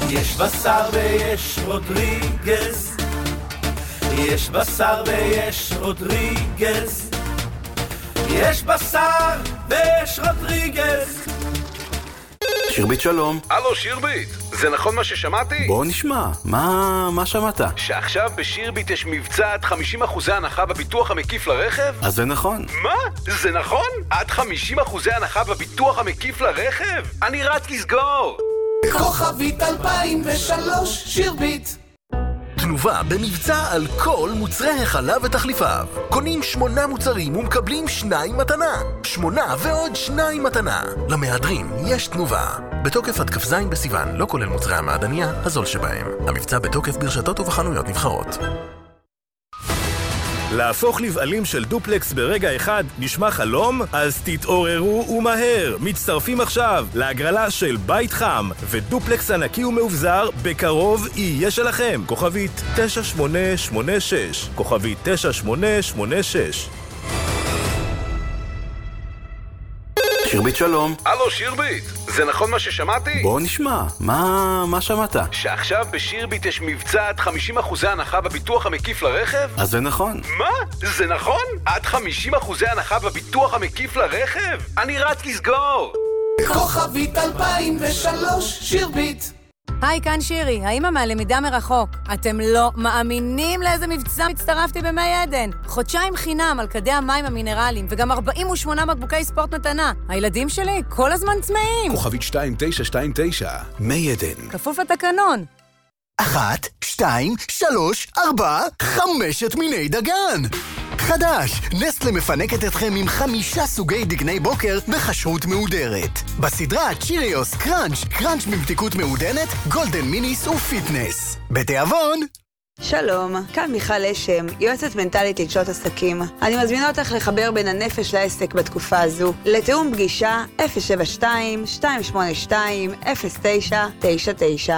יש בשר ויש רודריגז, יש בשר ויש רודריגז, יש בשר ויש רודריגז. שירבית שלום. הלו שירבית, זה נכון מה ששמעתי? בוא נשמע, מה שמעת? שעכשיו בשירבית יש מבצע עד 50% הנחה בביטוח המקיף לרכב? אז זה נכון. מה? זה נכון? עד 50% הנחה בביטוח המקיף לרכב? אני רץ לסגור! כוכבית 2003 שירבית. תנובה במבצע על כל מוצרי החלב ותחליפיו. קונים 8 מוצרים ומקבלים 2 מתנה. 8 ועוד 2 מתנה. למהדרים יש תנובה. בתוקף עד כ"ז בסיוון, לא כולל מוצרי המעדניה, הזול שבהם. המבצע בתוקף ברשתות ובחנויות נבחרות. להפוך לבעלים של דופלקס ברגע אחד נשמע חלום? אז תתעוררו ומהר. מצטרפים עכשיו להגרלה של בית חם, ודופלקס ענקי ומאובזר בקרוב יהיה שלכם. כוכבית 9886. כוכבית 9886. שירבית שלום. הלו שירבית, זה נכון מה ששמעתי? בוא נשמע, מה שמעת? שעכשיו בשירבית יש מבצע עד 50% הנחה בביטוח המקיף לרכב? אז זה נכון. מה? זה נכון? עד 50% הנחה בביטוח המקיף לרכב? אני רץ לסגור! כוכבית 2003 שירבית. היי, כאן שירי, האמא מהלמידה מרחוק. אתם לא מאמינים לאיזה מבצע הצטרפתי במי עדן. חודשיים חינם על כדי המים המינרליים, וגם 48 מקבוקי ספורט מתנה. הילדים שלי כל הזמן צמאים. כוכבית 2929, מי עדן. כפוף לתקנון. 1, 2, 3, 4, 5 מיני דגן. חדש, נסטלה מפנקת אתכם עם 5 סוגי דגני בוקר בחשרות מהודרת. בסדרה צ'יריוס קראנץ', קראנץ' במתיקות מעודנת, גולדן מיניס ופיטנס. בתיאבון. שלום, כאן מיכל אשם, יועצת מנטלית לתשות עסקים. אני מזמינה אותך לחבר בין הנפש לעסק בתקופה הזו. לתאום פגישה 072-282-0999.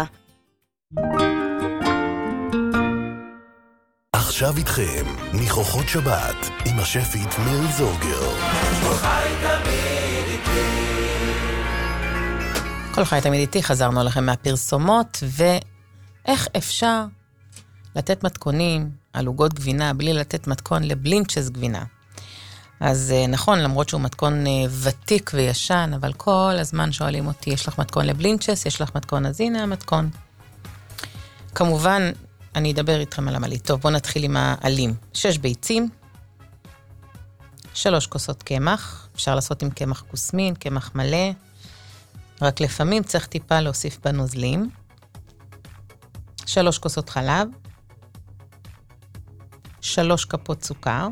עכשיו איתכם, ניחוחות שבת, עם השפית מירי זורגר. כל חי תמיד איתי, חזרנו לכם מהפרסומות, ואיך אפשר לתת מתכונים על עוגות גבינה, בלי לתת מתכון לבלינצ'ס גבינה. אז נכון, למרות שהוא מתכון ותיק וישן, אבל כל הזמן שואלים אותי, יש לך מתכון לבלינצ'ס, יש לך מתכון, אז הנה המתכון. כמובן, אני אדבר איתכם על המלית. טוב, בואו נתחיל עם העלים. 6 ביצים, 3 כוסות קמח, אפשר לעשות עם קמח קוסמין, קמח מלא, רק לפעמים צריך טיפה להוסיף בנוזלים, 3 כוסות חלב, 3 כפות סוכר,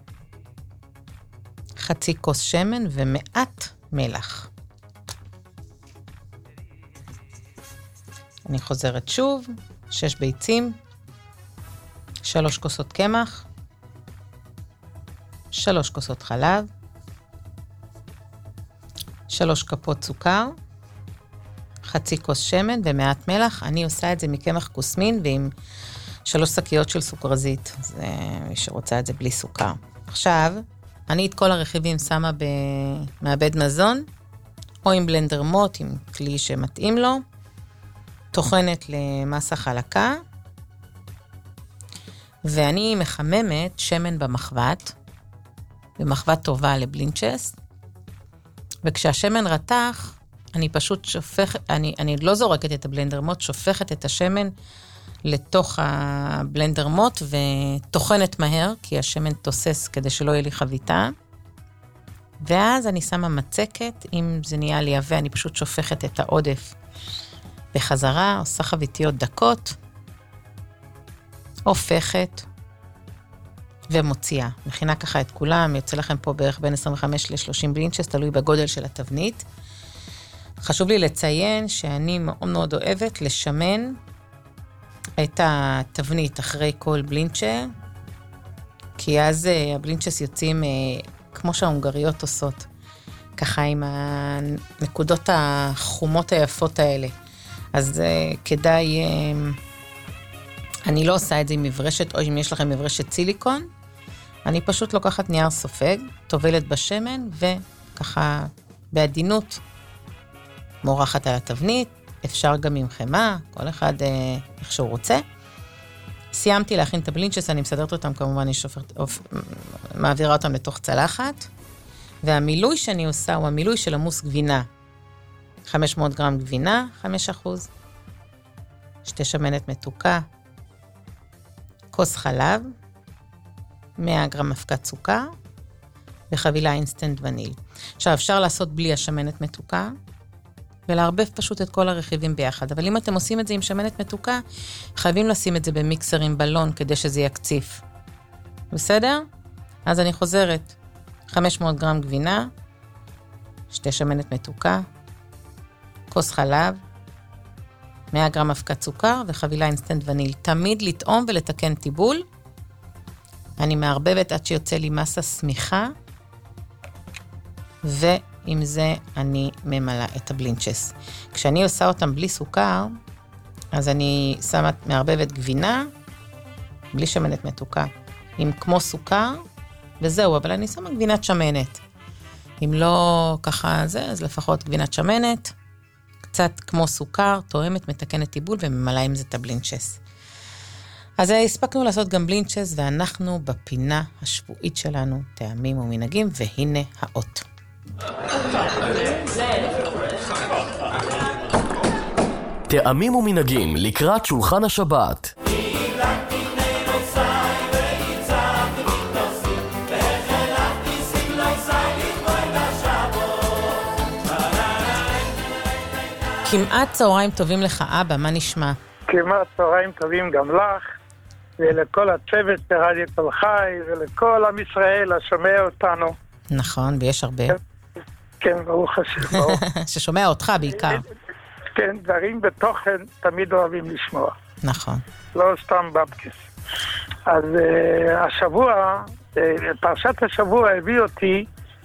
חצי כוס שמן ומעט מלח. אני חוזרת שוב, 6 ביצים, 3 כוסות קמח, 3 כוסות חלב, 3 כפות סוכר, חצי כוס שמן ומעט מלח. אני עושה את זה מקמח קוסמין ועם 3 שקיות של סוכרזית. זה מי שרוצה את זה בלי סוכר. עכשיו, אני את כל הרכיבים שמה במעבד מזון, או עם בלנדר מוט, עם כלי שמתאים לו, טוחנת למסה חלקה, ואני מחממת שמן במחבת, במחבת טובה לבלינצ'ס, וכשהשמן רתח, אני פשוט שופכת, אני לא זורקת את הבלנדר מוט, שופכת את השמן לתוך הבלנדר מוט, וטוחנת מהר, כי השמן תוסס כדי שלא יהיה לי חביתה, ואז אני שמה מצקת, אם זה נהיה לי עבה, אני פשוט שופכת את העודף בחזרה, עושה חביתיות דקות, הופכת ומוציאה. מכינה ככה את כולם, יוצא לכם פה בערך בין 25 ל-30 בלינצ'ס, תלוי בגודל של התבנית. חשוב לי לציין שאני מאוד מאוד אוהבת לשמן את התבנית אחרי כל בלינצ'ה, כי אז הבלינצ'ס יוצאים כמו שההונגריות עושות, ככה עם הנקודות החומות היפות האלה. אז כדאי, אני לא עושה את זה עם מברשת, או אם יש לכם מברשת סיליקון, אני פשוט לוקחת נייר סופג, טובלת בשמן, וככה בעדינות מורחת על התבנית, אפשר גם עם חמה, כל אחד איך שהוא רוצה. סיימתי להכין את הבלינצ'ס, אני מסדרת אותם, כמובן אני מעבירה אותם לתוך צלחת, והמילוי שאני עושה הוא המילוי של עמוס גבינה. 500 גרם גבינה, 5%, 2 שמנת מתוקה, כוס חלב, 100 גרם אבקת סוכר, וחבילה אינסטנט וניל. עכשיו, אפשר לעשות בלי השמנת מתוקה, ולהרבב פשוט את כל הרכיבים ביחד. אבל אם אתם עושים את זה עם שמנת מתוקה, חייבים לשים את זה במיקסר עם בלון, כדי שזה יקציף. בסדר? אז אני חוזרת. 500 גרם גבינה, 2 שמנת מתוקה, כוס חלב, 100 גרם אבקת סוכר, וחבילה אינסטנט וניל. תמיד לטעום ולתקן טיבול. אני מערבבת עד שיוצא לי מסה סמיכה, ועם זה אני ממלאה את הבלינצ'ס. כשאני עושה אותם בלי סוכר, אז אני מערבבת גבינה, בלי שמנת מתוקה, עם כמו סוכר, וזהו, אבל אני שמה גבינת שמנת. אם לא ככה זה, אז לפחות גבינת שמנת, קצת כמו סוכר, תואמת, מתקנת טיבול, וממלאה עם זה את הבלינצ'ס. אז הספקנו לעשות גם בלינצ'ס, ואנחנו בפינה השבועית שלנו, טעמים ומנהגים, והנה האות. טעמים ומנהגים לקראת שולחן השבת. כמעט צהריים טובים לך, אבא, מה נשמע? כמעט צהריים טובים גם לך, ולכל הצוות ברדיו תל חי, ולכל עם ישראל השומע אותנו. נכון, ויש הרבה. כן, ברוך השם. ששומע אותך בעיקר. כן, דברים בתוכן תמיד אוהבים לשמוע. נכון. לא סתם בבקס. אז השבוע, פרשת השבוע הביא אותי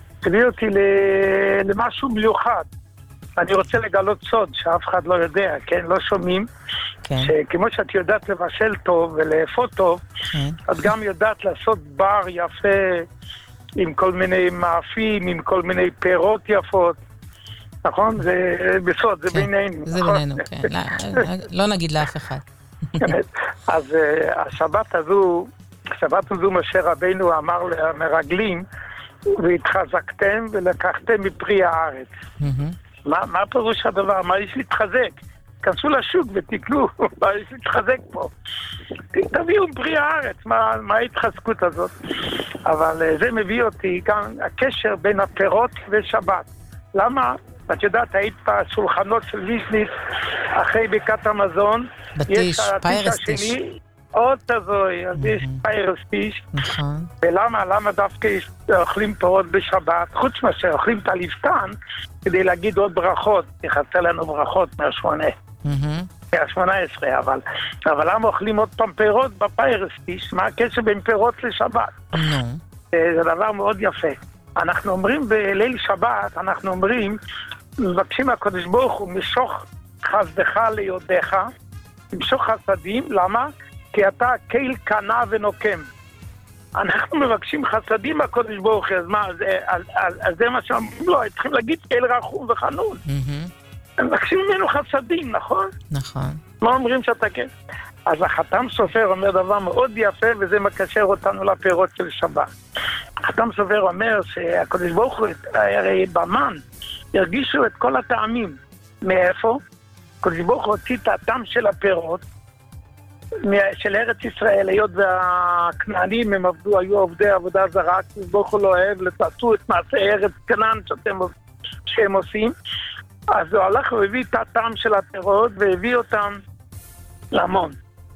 למשהו מיוחד. אני רוצה לגלות סוד שאף אחד לא יודע, כן? לא שומעים. כן. שכמו שאת יודעת לבשל טוב ולאפות טוב, כן. את גם יודעת לעשות בר יפה עם כל מיני מאפים, עם כל מיני פירות יפות. נכון? זה בסוד, זה בינינו. זה נכון? בינינו, כן. לא נגיד לאף אחד. אז השבת הזו משה רבינו אמר למרגלים, והתחזקתם ולקחתם מפרי הארץ. מה פירוש הדבר? מה יש להתחזק? כנסו לשוק ותקנו, מה יש להתחזק פה? תביאו פרי הארץ, מה ההתחזקות הזאת? אבל זה מביא אותי גם הקשר בין הפירות ושבת. למה? את יודעת, היית בשולחנות של ויזניץ אחרי בקעת המזון. בטיש, פיירסטיש. עוד תזוי, אז יש פיירסטיש. נכון. ולמה? למה דווקא אוכלים פירות בשבת? חוץ מאשר אוכלים את הלפתן, כדי להגיד עוד ברכות. יחסה לנו ברכות מה-18, אבל למה אוכלים עוד פעם פירות בפיירסטיש? מה הקשר בין פירות לשבת? זה דבר מאוד יפה. אנחנו אומרים בליל שבת, מבקשים מהקדוש ברוך הוא, משוך חסדך ליודך, משוך חסדים, למה? כי אתה קהיל קנה ונוקם. אנחנו מבקשים חסדים מהקדוש ברוך הוא, אז מה, אז זה מה שאומרים לו, צריכים להגיד קהיל רחום וחנון. הם מבקשים ממנו חסדים, נכון? נכון. מה אומרים שאתה כן? אז החתם סופר אומר דבר מאוד יפה, וזה מקשר אותנו לפירות של שבת. החתם סופר אומר שהקדוש ברוך הוא, הרי במן, הרגישו את כל הטעמים. מאיפה? הקדוש ברוך הוא הוציא את הטעם של הפירות, של ארץ ישראל, היות והכנענים הם היו עובדי עבודה זרה, הקדוש ברוך הוא לא אוהב, לתעשו את מעשה ארץ כנען שהם עושים. אז הוא הלך והביא את הטעם של הפירות, והביא אותם להמון.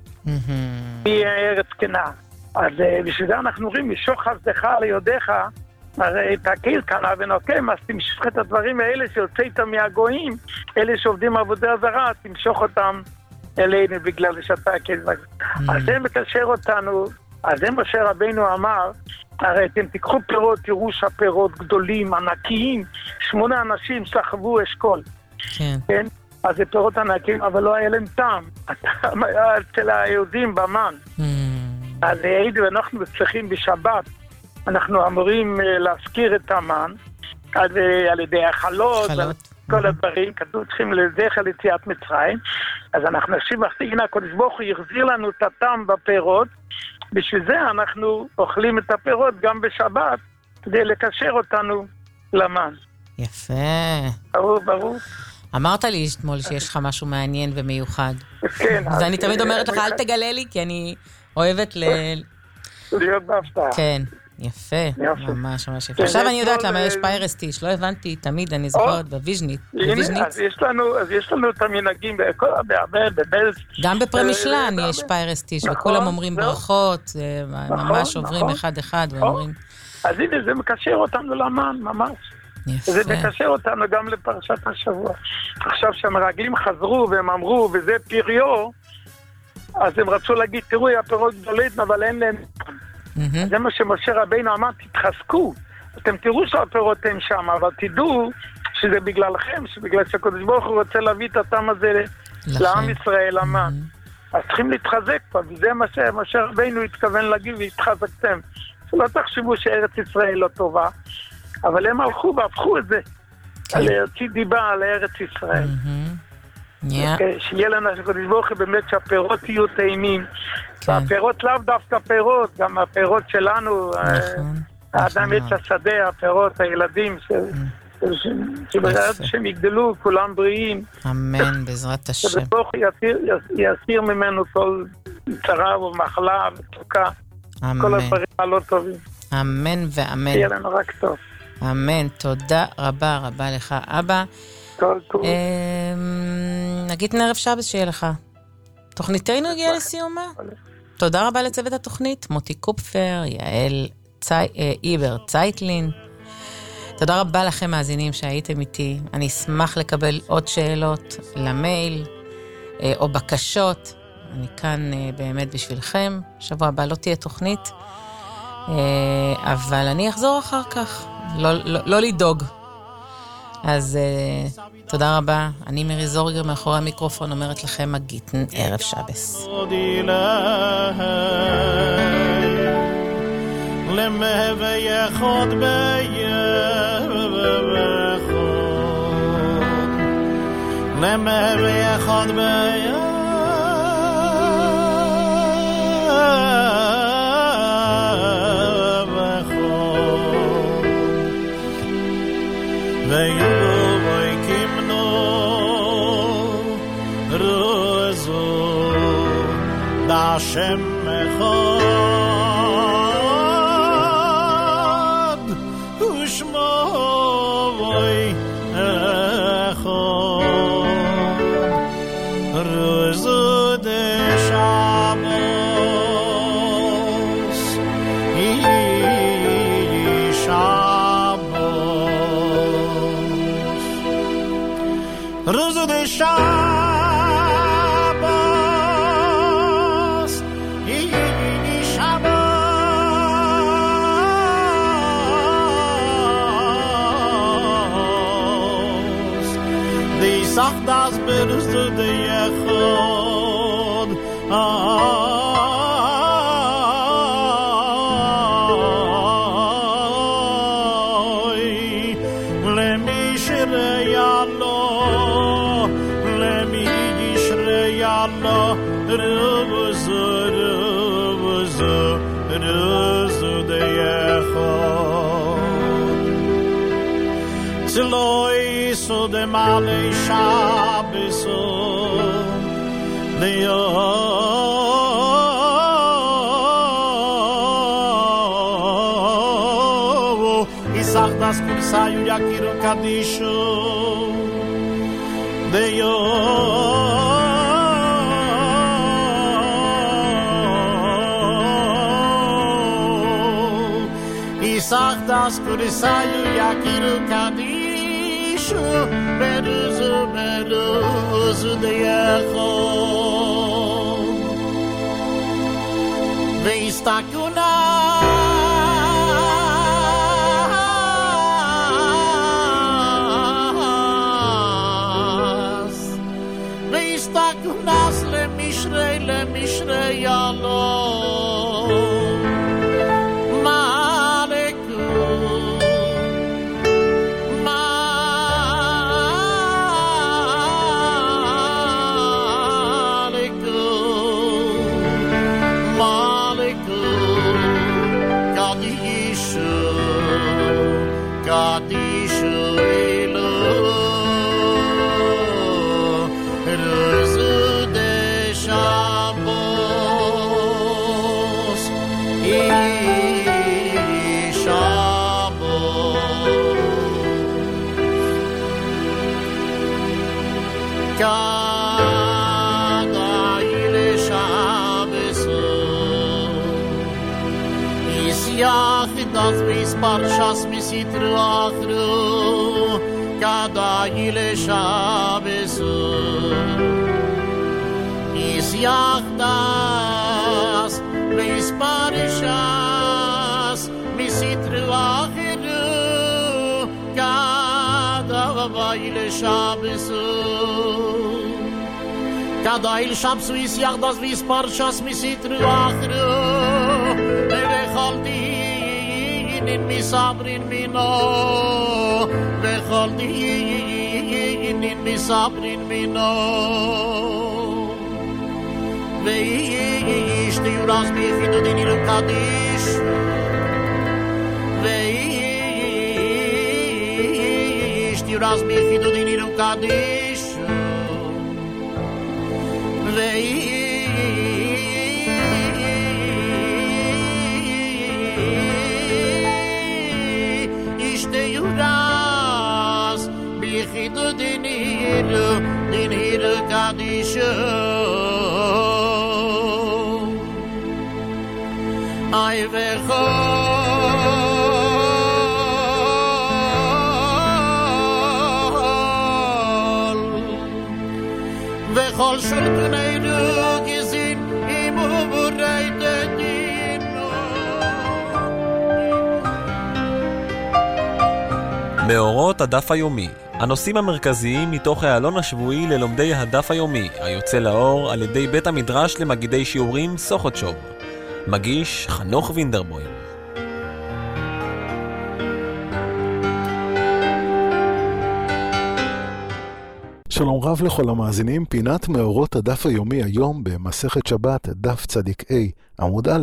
מארץ כנען. אז בשביל זה אנחנו אומרים, משוך חסדך ליודך, הרי תקהיל קנה ונוקם, אז תמשוך את הדברים האלה שיוצא איתם מהגויים, אלה שעובדים עבודה זרה, תמשוך אותם אלינו בגלל שאתה הקהיל. אז זה מקשר אותנו, אז זה משה רבינו אמר, הרי אתם תיקחו פירות, תראו שהפירות גדולים, ענקיים, 8 אנשים סחבו אשכול. כן? אז זה פירות ענקים, אבל לא היה להם טעם. היה אצל היהודים במן. אז העידו, אנחנו צריכים בשבת, אנחנו אמורים להזכיר את המן, על ידי החלות, כל הדברים, כתוב צריכים לזכר ליציאת מצרים, אז אנחנו נשים הנה הקדוש ברוך הוא יחזיר לנו את הטעם בפירות, בשביל זה אנחנו אוכלים את הפירות גם בשבת, כדי לקשר אותנו למן. יפה. ברור. אמרת לי אתמול שיש לך משהו מעניין ומיוחד. כן. אז אני תמיד אומרת לך, אל תגלה לי, כי אני אוהבת להיות בהפתעה. כן, יפה. ממש ממש יפה. עכשיו אני יודעת למה יש פיירסטיש, לא הבנתי תמיד, אני זוכרת בוויז'נית. אז יש לנו את המנהגים בבלז. גם בפרמישלן יש פיירסטיש, וכולם אומרים ברכות, ממש עוברים אחד ואומרים. אז הנה, זה מקשר אותנו למן, ממש. יפה. זה מקשר אותנו גם לפרשת השבוע. עכשיו שהמרגלים חזרו והם אמרו, וזה פריו, אז הם רצו להגיד, תראו, הפירות גדולים, אבל אין להם. זה מה שמשה רבינו אמר, תתחזקו. אתם תראו שהפירות הם שם, אבל תדעו שזה בגללכם, שבגלל שהקדוש ברוך הוא רוצה להביא את הטעם הזה לעם ישראל, למן. אז צריכים להתחזק פה, וזה מה שמשה רבינו התכוון להגיד, והתחזקתם. שלא תחשבו שארץ ישראל לא טובה, אבל הם הלכו והפכו את זה. על להוציא דיבה על ארץ ישראל. שיהיה לנו הקדוש ברוך הוא באמת שהפירות יהיו טעימים. והפירות לאו דווקא פירות, גם הפירות שלנו, האדם עץ השדה, הפירות, הילדים, שבעזרת שהם יגדלו, כולם בריאים. אמן, בעזרת השם. הקדוש ברוך הוא יסיר ממנו כל צרה ומחלה ותוקה. כל הדברים הלא טובים. אמן ואמן. שיהיה לנו רק טוב. אמן, תודה רבה רבה לך, אבא. כל טוב. נגיד ערב שבת שיהיה לך. תוכניתנו הגיעה לסיומה. תודה רבה לצוות התוכנית, מוטי קופפר, יעל איבר צייטלין. תודה רבה לכם מאזינים שהייתם איתי. אני אשמח לקבל עוד שאלות למייל או בקשות. אני כאן באמת בשבילכם. שבוע הבא לא תהיה תוכנית, אבל אני אחזור אחר כך. לא לדאוג. אז תודה רבה. אני מירי זורגר מאחורי המיקרופון אומרת לכם מגיטן ערב שבס. למהווה יחוד למהווה יחוד Hashem echad u'shmo echad ruzu de Shabbos Shabbos ruzu de Shabbos Sach das berst du de yechod le mishre yallo le mishre yallo ruzu de yechod Tzloi so de male shabeso de yo isach das kursayu yakiru kadishu de yo isach das kursayu yakiru kadishu Beruzu de yechod Veistakuna Veistakunas le mishrei yalo Maleku das bis parshas misitru achru kada ile shabesu is yachdas bis parshas misitru achru kada ile shabesu kada il shabsu is yachdas bis parshas misitru achru in mi sabrin mino vechol din in mi sabrin mino veish ti uras bi khidu din il kadish veish ti uras bi khidu din il kadish Yuras bichidu dinir kadishu ay vechol shurtneiru gizin imu burayte מאורות הדף היומי, הנושאים המרכזיים מתוך העלון השבועי ללומדי הדף היומי, היוצא לאור על ידי בית המדרש למגידי שיעורים סוחotshov. מגיש חנוך וינדרבוים. שלום רב לכל המאזינים, פינת מאורות הדף היומי היום במסכת שבת, דף צדיק A, עמוד א',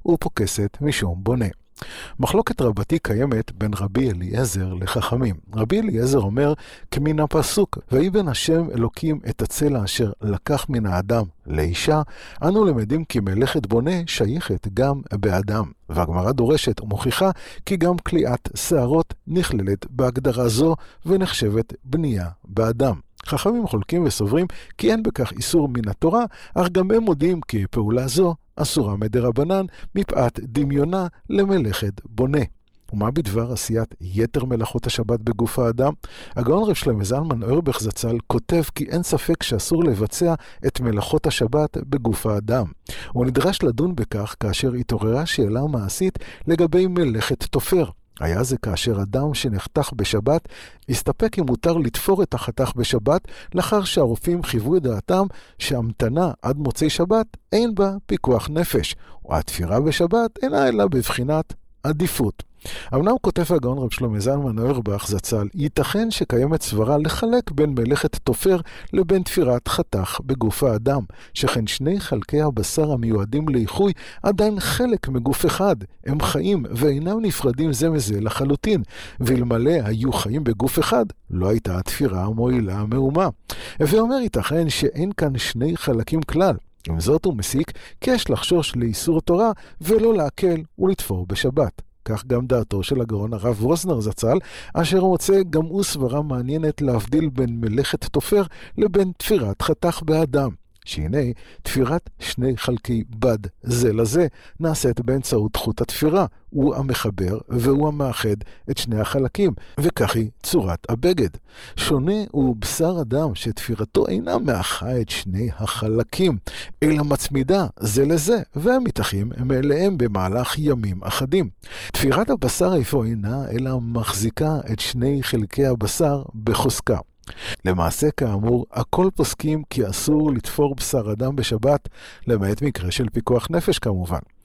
ופוקסת משום בונה. מחלוקת רבתי קיימת בין רבי אליעזר לחכמים. רבי אליעזר אומר כמן הפסוק, ויבן השם אלוקים את הצלע אשר לקח מן האדם לאישה, אנו למדים כי מלאכת בונה שייכת גם באדם. והגמרא דורשת ומוכיחה כי גם קליעת שערות נכללת בהגדרה זו ונחשבת בנייה באדם. חכמים חולקים וסוברים כי אין בכך איסור מן התורה, אך גם הם מודיעים כי פעולה זו אסורה מדרבנן מפאת דמיונה למלאכת בונה. ומה בדבר עשיית יתר מלאכות השבת בגוף האדם? הגאון רב שלמה זלמן אוירבך זצ"ל כותב כי אין ספק שאסור לבצע את מלאכות השבת בגוף האדם. הוא נדרש לדון בכך כאשר התעוררה שאלה מעשית לגבי מלאכת תופר. היה זה כאשר אדם שנחתך בשבת הסתפק אם מותר לתפור את החתך בשבת, לאחר שהרופאים חיוו את דעתם שהמתנה עד מוצאי שבת אין בה פיקוח נפש, והתפירה בשבת אינה אלא בבחינת עדיפות. אמנם כותב הגאון רב שלמה זלמן אוירבך זצ"ל, ייתכן שקיימת סברה לחלק בין מלאכת תופר לבין תפירת חתך בגוף האדם, שכן שני חלקי הבשר המיועדים לאיחוי עדיין חלק מגוף אחד, הם חיים ואינם נפרדים זה מזה לחלוטין, ואלמלא היו חיים בגוף אחד, לא הייתה התפירה מועילה מאומה. ואומר ייתכן שאין כאן שני חלקים כלל. עם זאת הוא מסיק כי יש לחשוש לאיסור תורה ולא להקל ולתפור בשבת. כך גם דעתו של הגאון הרב ווזנר זצ"ל, אשר מוצא גם הוא סברה מעניינת להבדיל בין מלאכת תופר לבין תפירת חתך באדם. שהנה, תפירת שני חלקי בד זה לזה נעשית באמצעות חוט התפירה. הוא המחבר והוא המאחד את שני החלקים, וכך היא צורת הבגד. שונה הוא בשר אדם שתפירתו אינה מאחה את שני החלקים, אלא מצמידה זה לזה, והמתחים מאליהם במהלך ימים אחדים. תפירת הבשר איפה אינה, אלא מחזיקה את שני חלקי הבשר בחוזקה. למעשה כאמור, הכל פוסקים כי אסור לתפור בשר אדם בשבת, למעט מקרה של פיקוח נפש כמובן.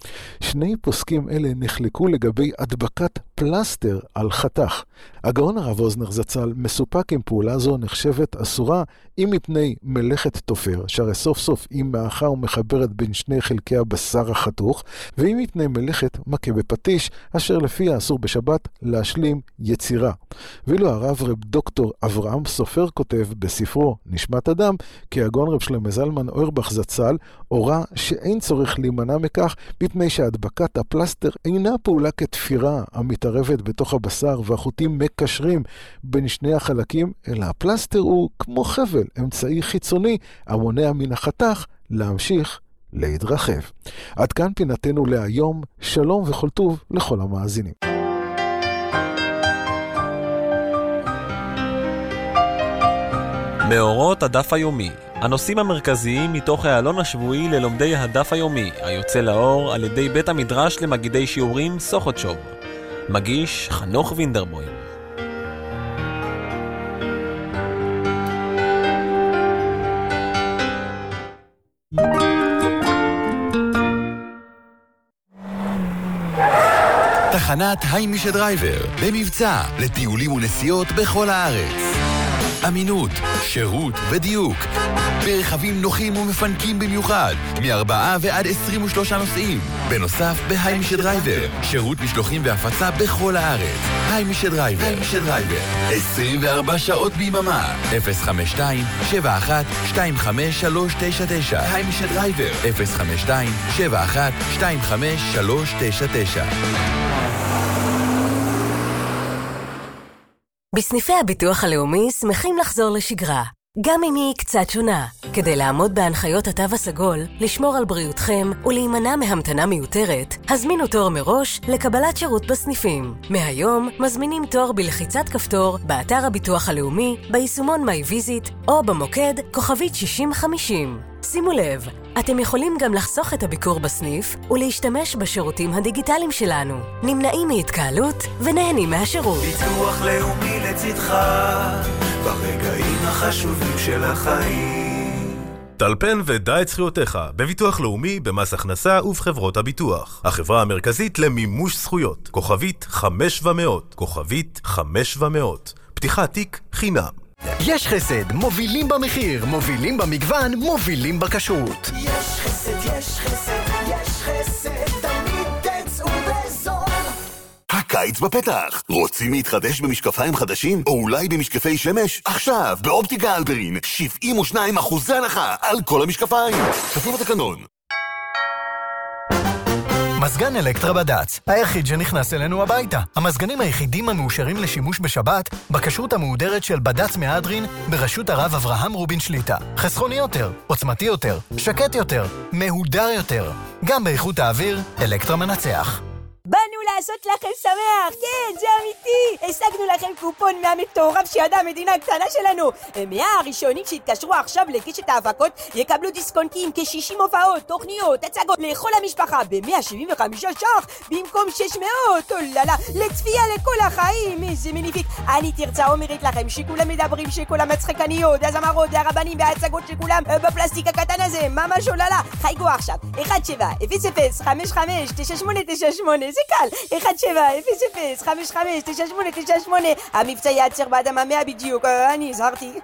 שני פוסקים אלה נחלקו לגבי הדבקת פלסטר על חתך. הגאון הרב אוזנר זצ"ל מסופק אם פעולה זו נחשבת אסורה אם מפני מלאכת תופר, שהרי סוף סוף היא מאחה ומחברת בין שני חלקי הבשר החתוך, ואם מפני מלאכת מכה בפטיש, אשר לפיה אסור בשבת להשלים יצירה. ואילו הרב רב דוקטור אברהם סופר כותב בספרו נשמת אדם, כי הגאון רב שלמה זלמן אוירבך זצ"ל הורה שאין צורך להימנע מכך, מפני שהדבקת הפלסטר אינה פעולה כתפירה המתערבת בתוך הבשר והחוטים מקשרים בין שני החלקים, אלא הפלסטר הוא כמו חבל, אמצעי חיצוני המונע מן החתך להמשיך להתרחב. עד כאן פינתנו להיום, שלום וכל טוב לכל המאזינים. מאורות הדף היומי, הנושאים המרכזיים מתוך העלון השבועי ללומדי הדף היומי, היוצא לאור על ידי בית המדרש למגידי שיעורים סוכותשוב. מגיש חנוך וינדרבוים. תחנת היימישה דרייבר, במבצע לטיולים ונסיעות בכל הארץ. אמינות, שירות ודיוק. ברכבים נוחים ומפנקים במיוחד, מ4 ועד 23 נוסעים. בנוסף, בהיימישה דרייבר, שירות משלוחים והפצה בכל הארץ. היימישה דרייבר, 24 שעות ביממה. 052-71-25399. היימישה דרייבר, 052-71-25399. בסניפי הביטוח הלאומי שמחים לחזור לשגרה, גם אם היא קצת שונה. כדי לעמוד בהנחיות התו הסגול, לשמור על בריאותכם ולהימנע מהמתנה מיותרת, הזמינו תור מראש לקבלת שירות בסניפים. מהיום מזמינים תור בלחיצת כפתור באתר הביטוח הלאומי, ביישומון MyVisit או במוקד כוכבית 6050. שימו לב, אתם יכולים גם לחסוך את הביקור בסניף ולהשתמש בשירותים הדיגיטליים שלנו. נמנעים מהתקהלות ונהנים מהשירות. ביטוח לאומי לצדך ברגעים החשובים של החיים. טלפן ודע את זכויותיך בביטוח לאומי, במס הכנסה ובחברות הביטוח. החברה המרכזית למימוש זכויות. כוכבית 5700, כוכבית 5700. פתיחת תיק חינם. יש חסד, מובילים במחיר, מובילים במגוון, מובילים בכשרות. יש חסד, יש חסד, יש חסד, תמיד תצאו בזול. הקיץ בפתח. רוצים להתחדש במשקפיים חדשים? או אולי במשקפי שמש? עכשיו, באופטיקה אלפרין, 72% הנחה על כל המשקפיים. כפוף לתקנון. מזגן אלקטרה בד"ץ, היחיד שנכנס אלינו הביתה. המזגנים היחידים המאושרים לשימוש בשבת, בכשרות המהודרת של בד"ץ מהדרין, בראשות הרב אברהם רובין שליטה. חסכוני יותר, עוצמתי יותר, שקט יותר, מהודר יותר. גם באיכות האוויר, אלקטרה מנצח. באנו לעשות לכם שמח, כן, זה אמיתי. השגנו לכם קופון מהמטורף שידעה המדינה הקטנה שלנו. 100 הראשונים שהתקשרו עכשיו לקשת ההפקות יקבלו דיסקונטים כ-60 הופעות, תוכניות, הצגות לכל המשפחה ב-175 ש"ח במקום 600, אוללה, לצפייה לכל החיים, איזה מניפיק. אני תרצה אומרת לכם שכולם מדברים שכולם מצחקניות, הזמרות והרבנים וההצגות שכולם בפלסטיק הקטן הזה, ממש אוללה. חייגו עכשיו, 17-00-55-9898, זה קל, 17-00-55-9898. המבצע יעצר באדמה 100 בדיוק, אני הזהרתי.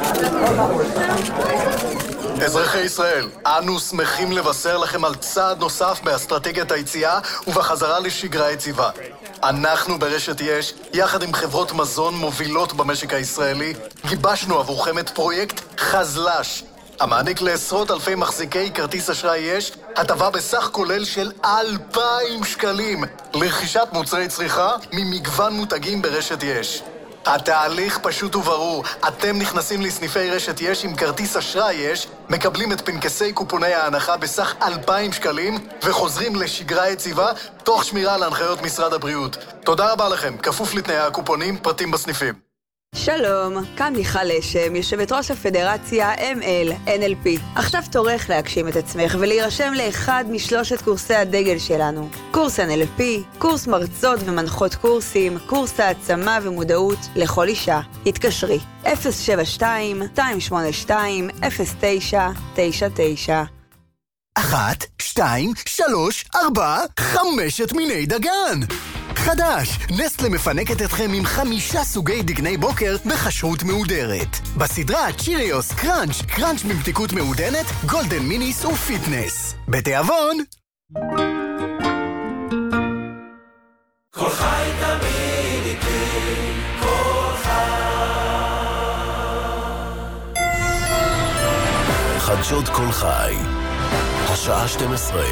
אזרחי ישראל, אנו שמחים לבשר לכם על צעד נוסף באסטרטגיית היציאה ובחזרה לשגרה יציבה. אנחנו ברשת יש, יחד עם חברות מזון מובילות במשק הישראלי, גיבשנו עבורכם את פרויקט חזל"ש, המעניק לעשרות אלפי מחזיקי כרטיס אשראי יש הטבה בסך כולל של 2,000 שקלים לרכישת מוצרי צריכה ממגוון מותגים ברשת יש. התהליך פשוט וברור. אתם נכנסים לסניפי רשת יש עם כרטיס אשראי יש, מקבלים את פנקסי קופוני ההנחה בסך 2,000 שקלים וחוזרים לשגרה יציבה תוך שמירה על הנחיות משרד הבריאות. תודה רבה לכם, כפוף לתנאי הקופונים, פרטים בסניפים. שלום, כאן מיכל לשם, יושבת ראש הפדרציה ML-NLP. עכשיו תורך להגשים את עצמך ולהירשם לאחד משלושת קורסי הדגל שלנו. קורס NLP, קורס מרצות ומנחות קורסים, קורס העצמה ומודעות לכל אישה. התקשרי 072-282-0999. 1, 2 2, 3, 4, 5 מיני דגן. חדש, נסטלה מפנקת אתכם עם 5 סוגי דגני בוקר בכשרות מהודרת. בסדרה צ'יריוס קראנץ', קראנץ' במתיקות מעודנת, גולדן מיניס ופיטנס. בתיאבון. כל חי תמיד איתי, כל חי. חדשות כל חי, השעה 12.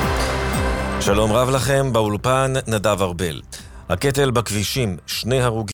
שלום רב לכם, באולפן נדב ארבל. הקטל בכבישים, 2 הרוגים.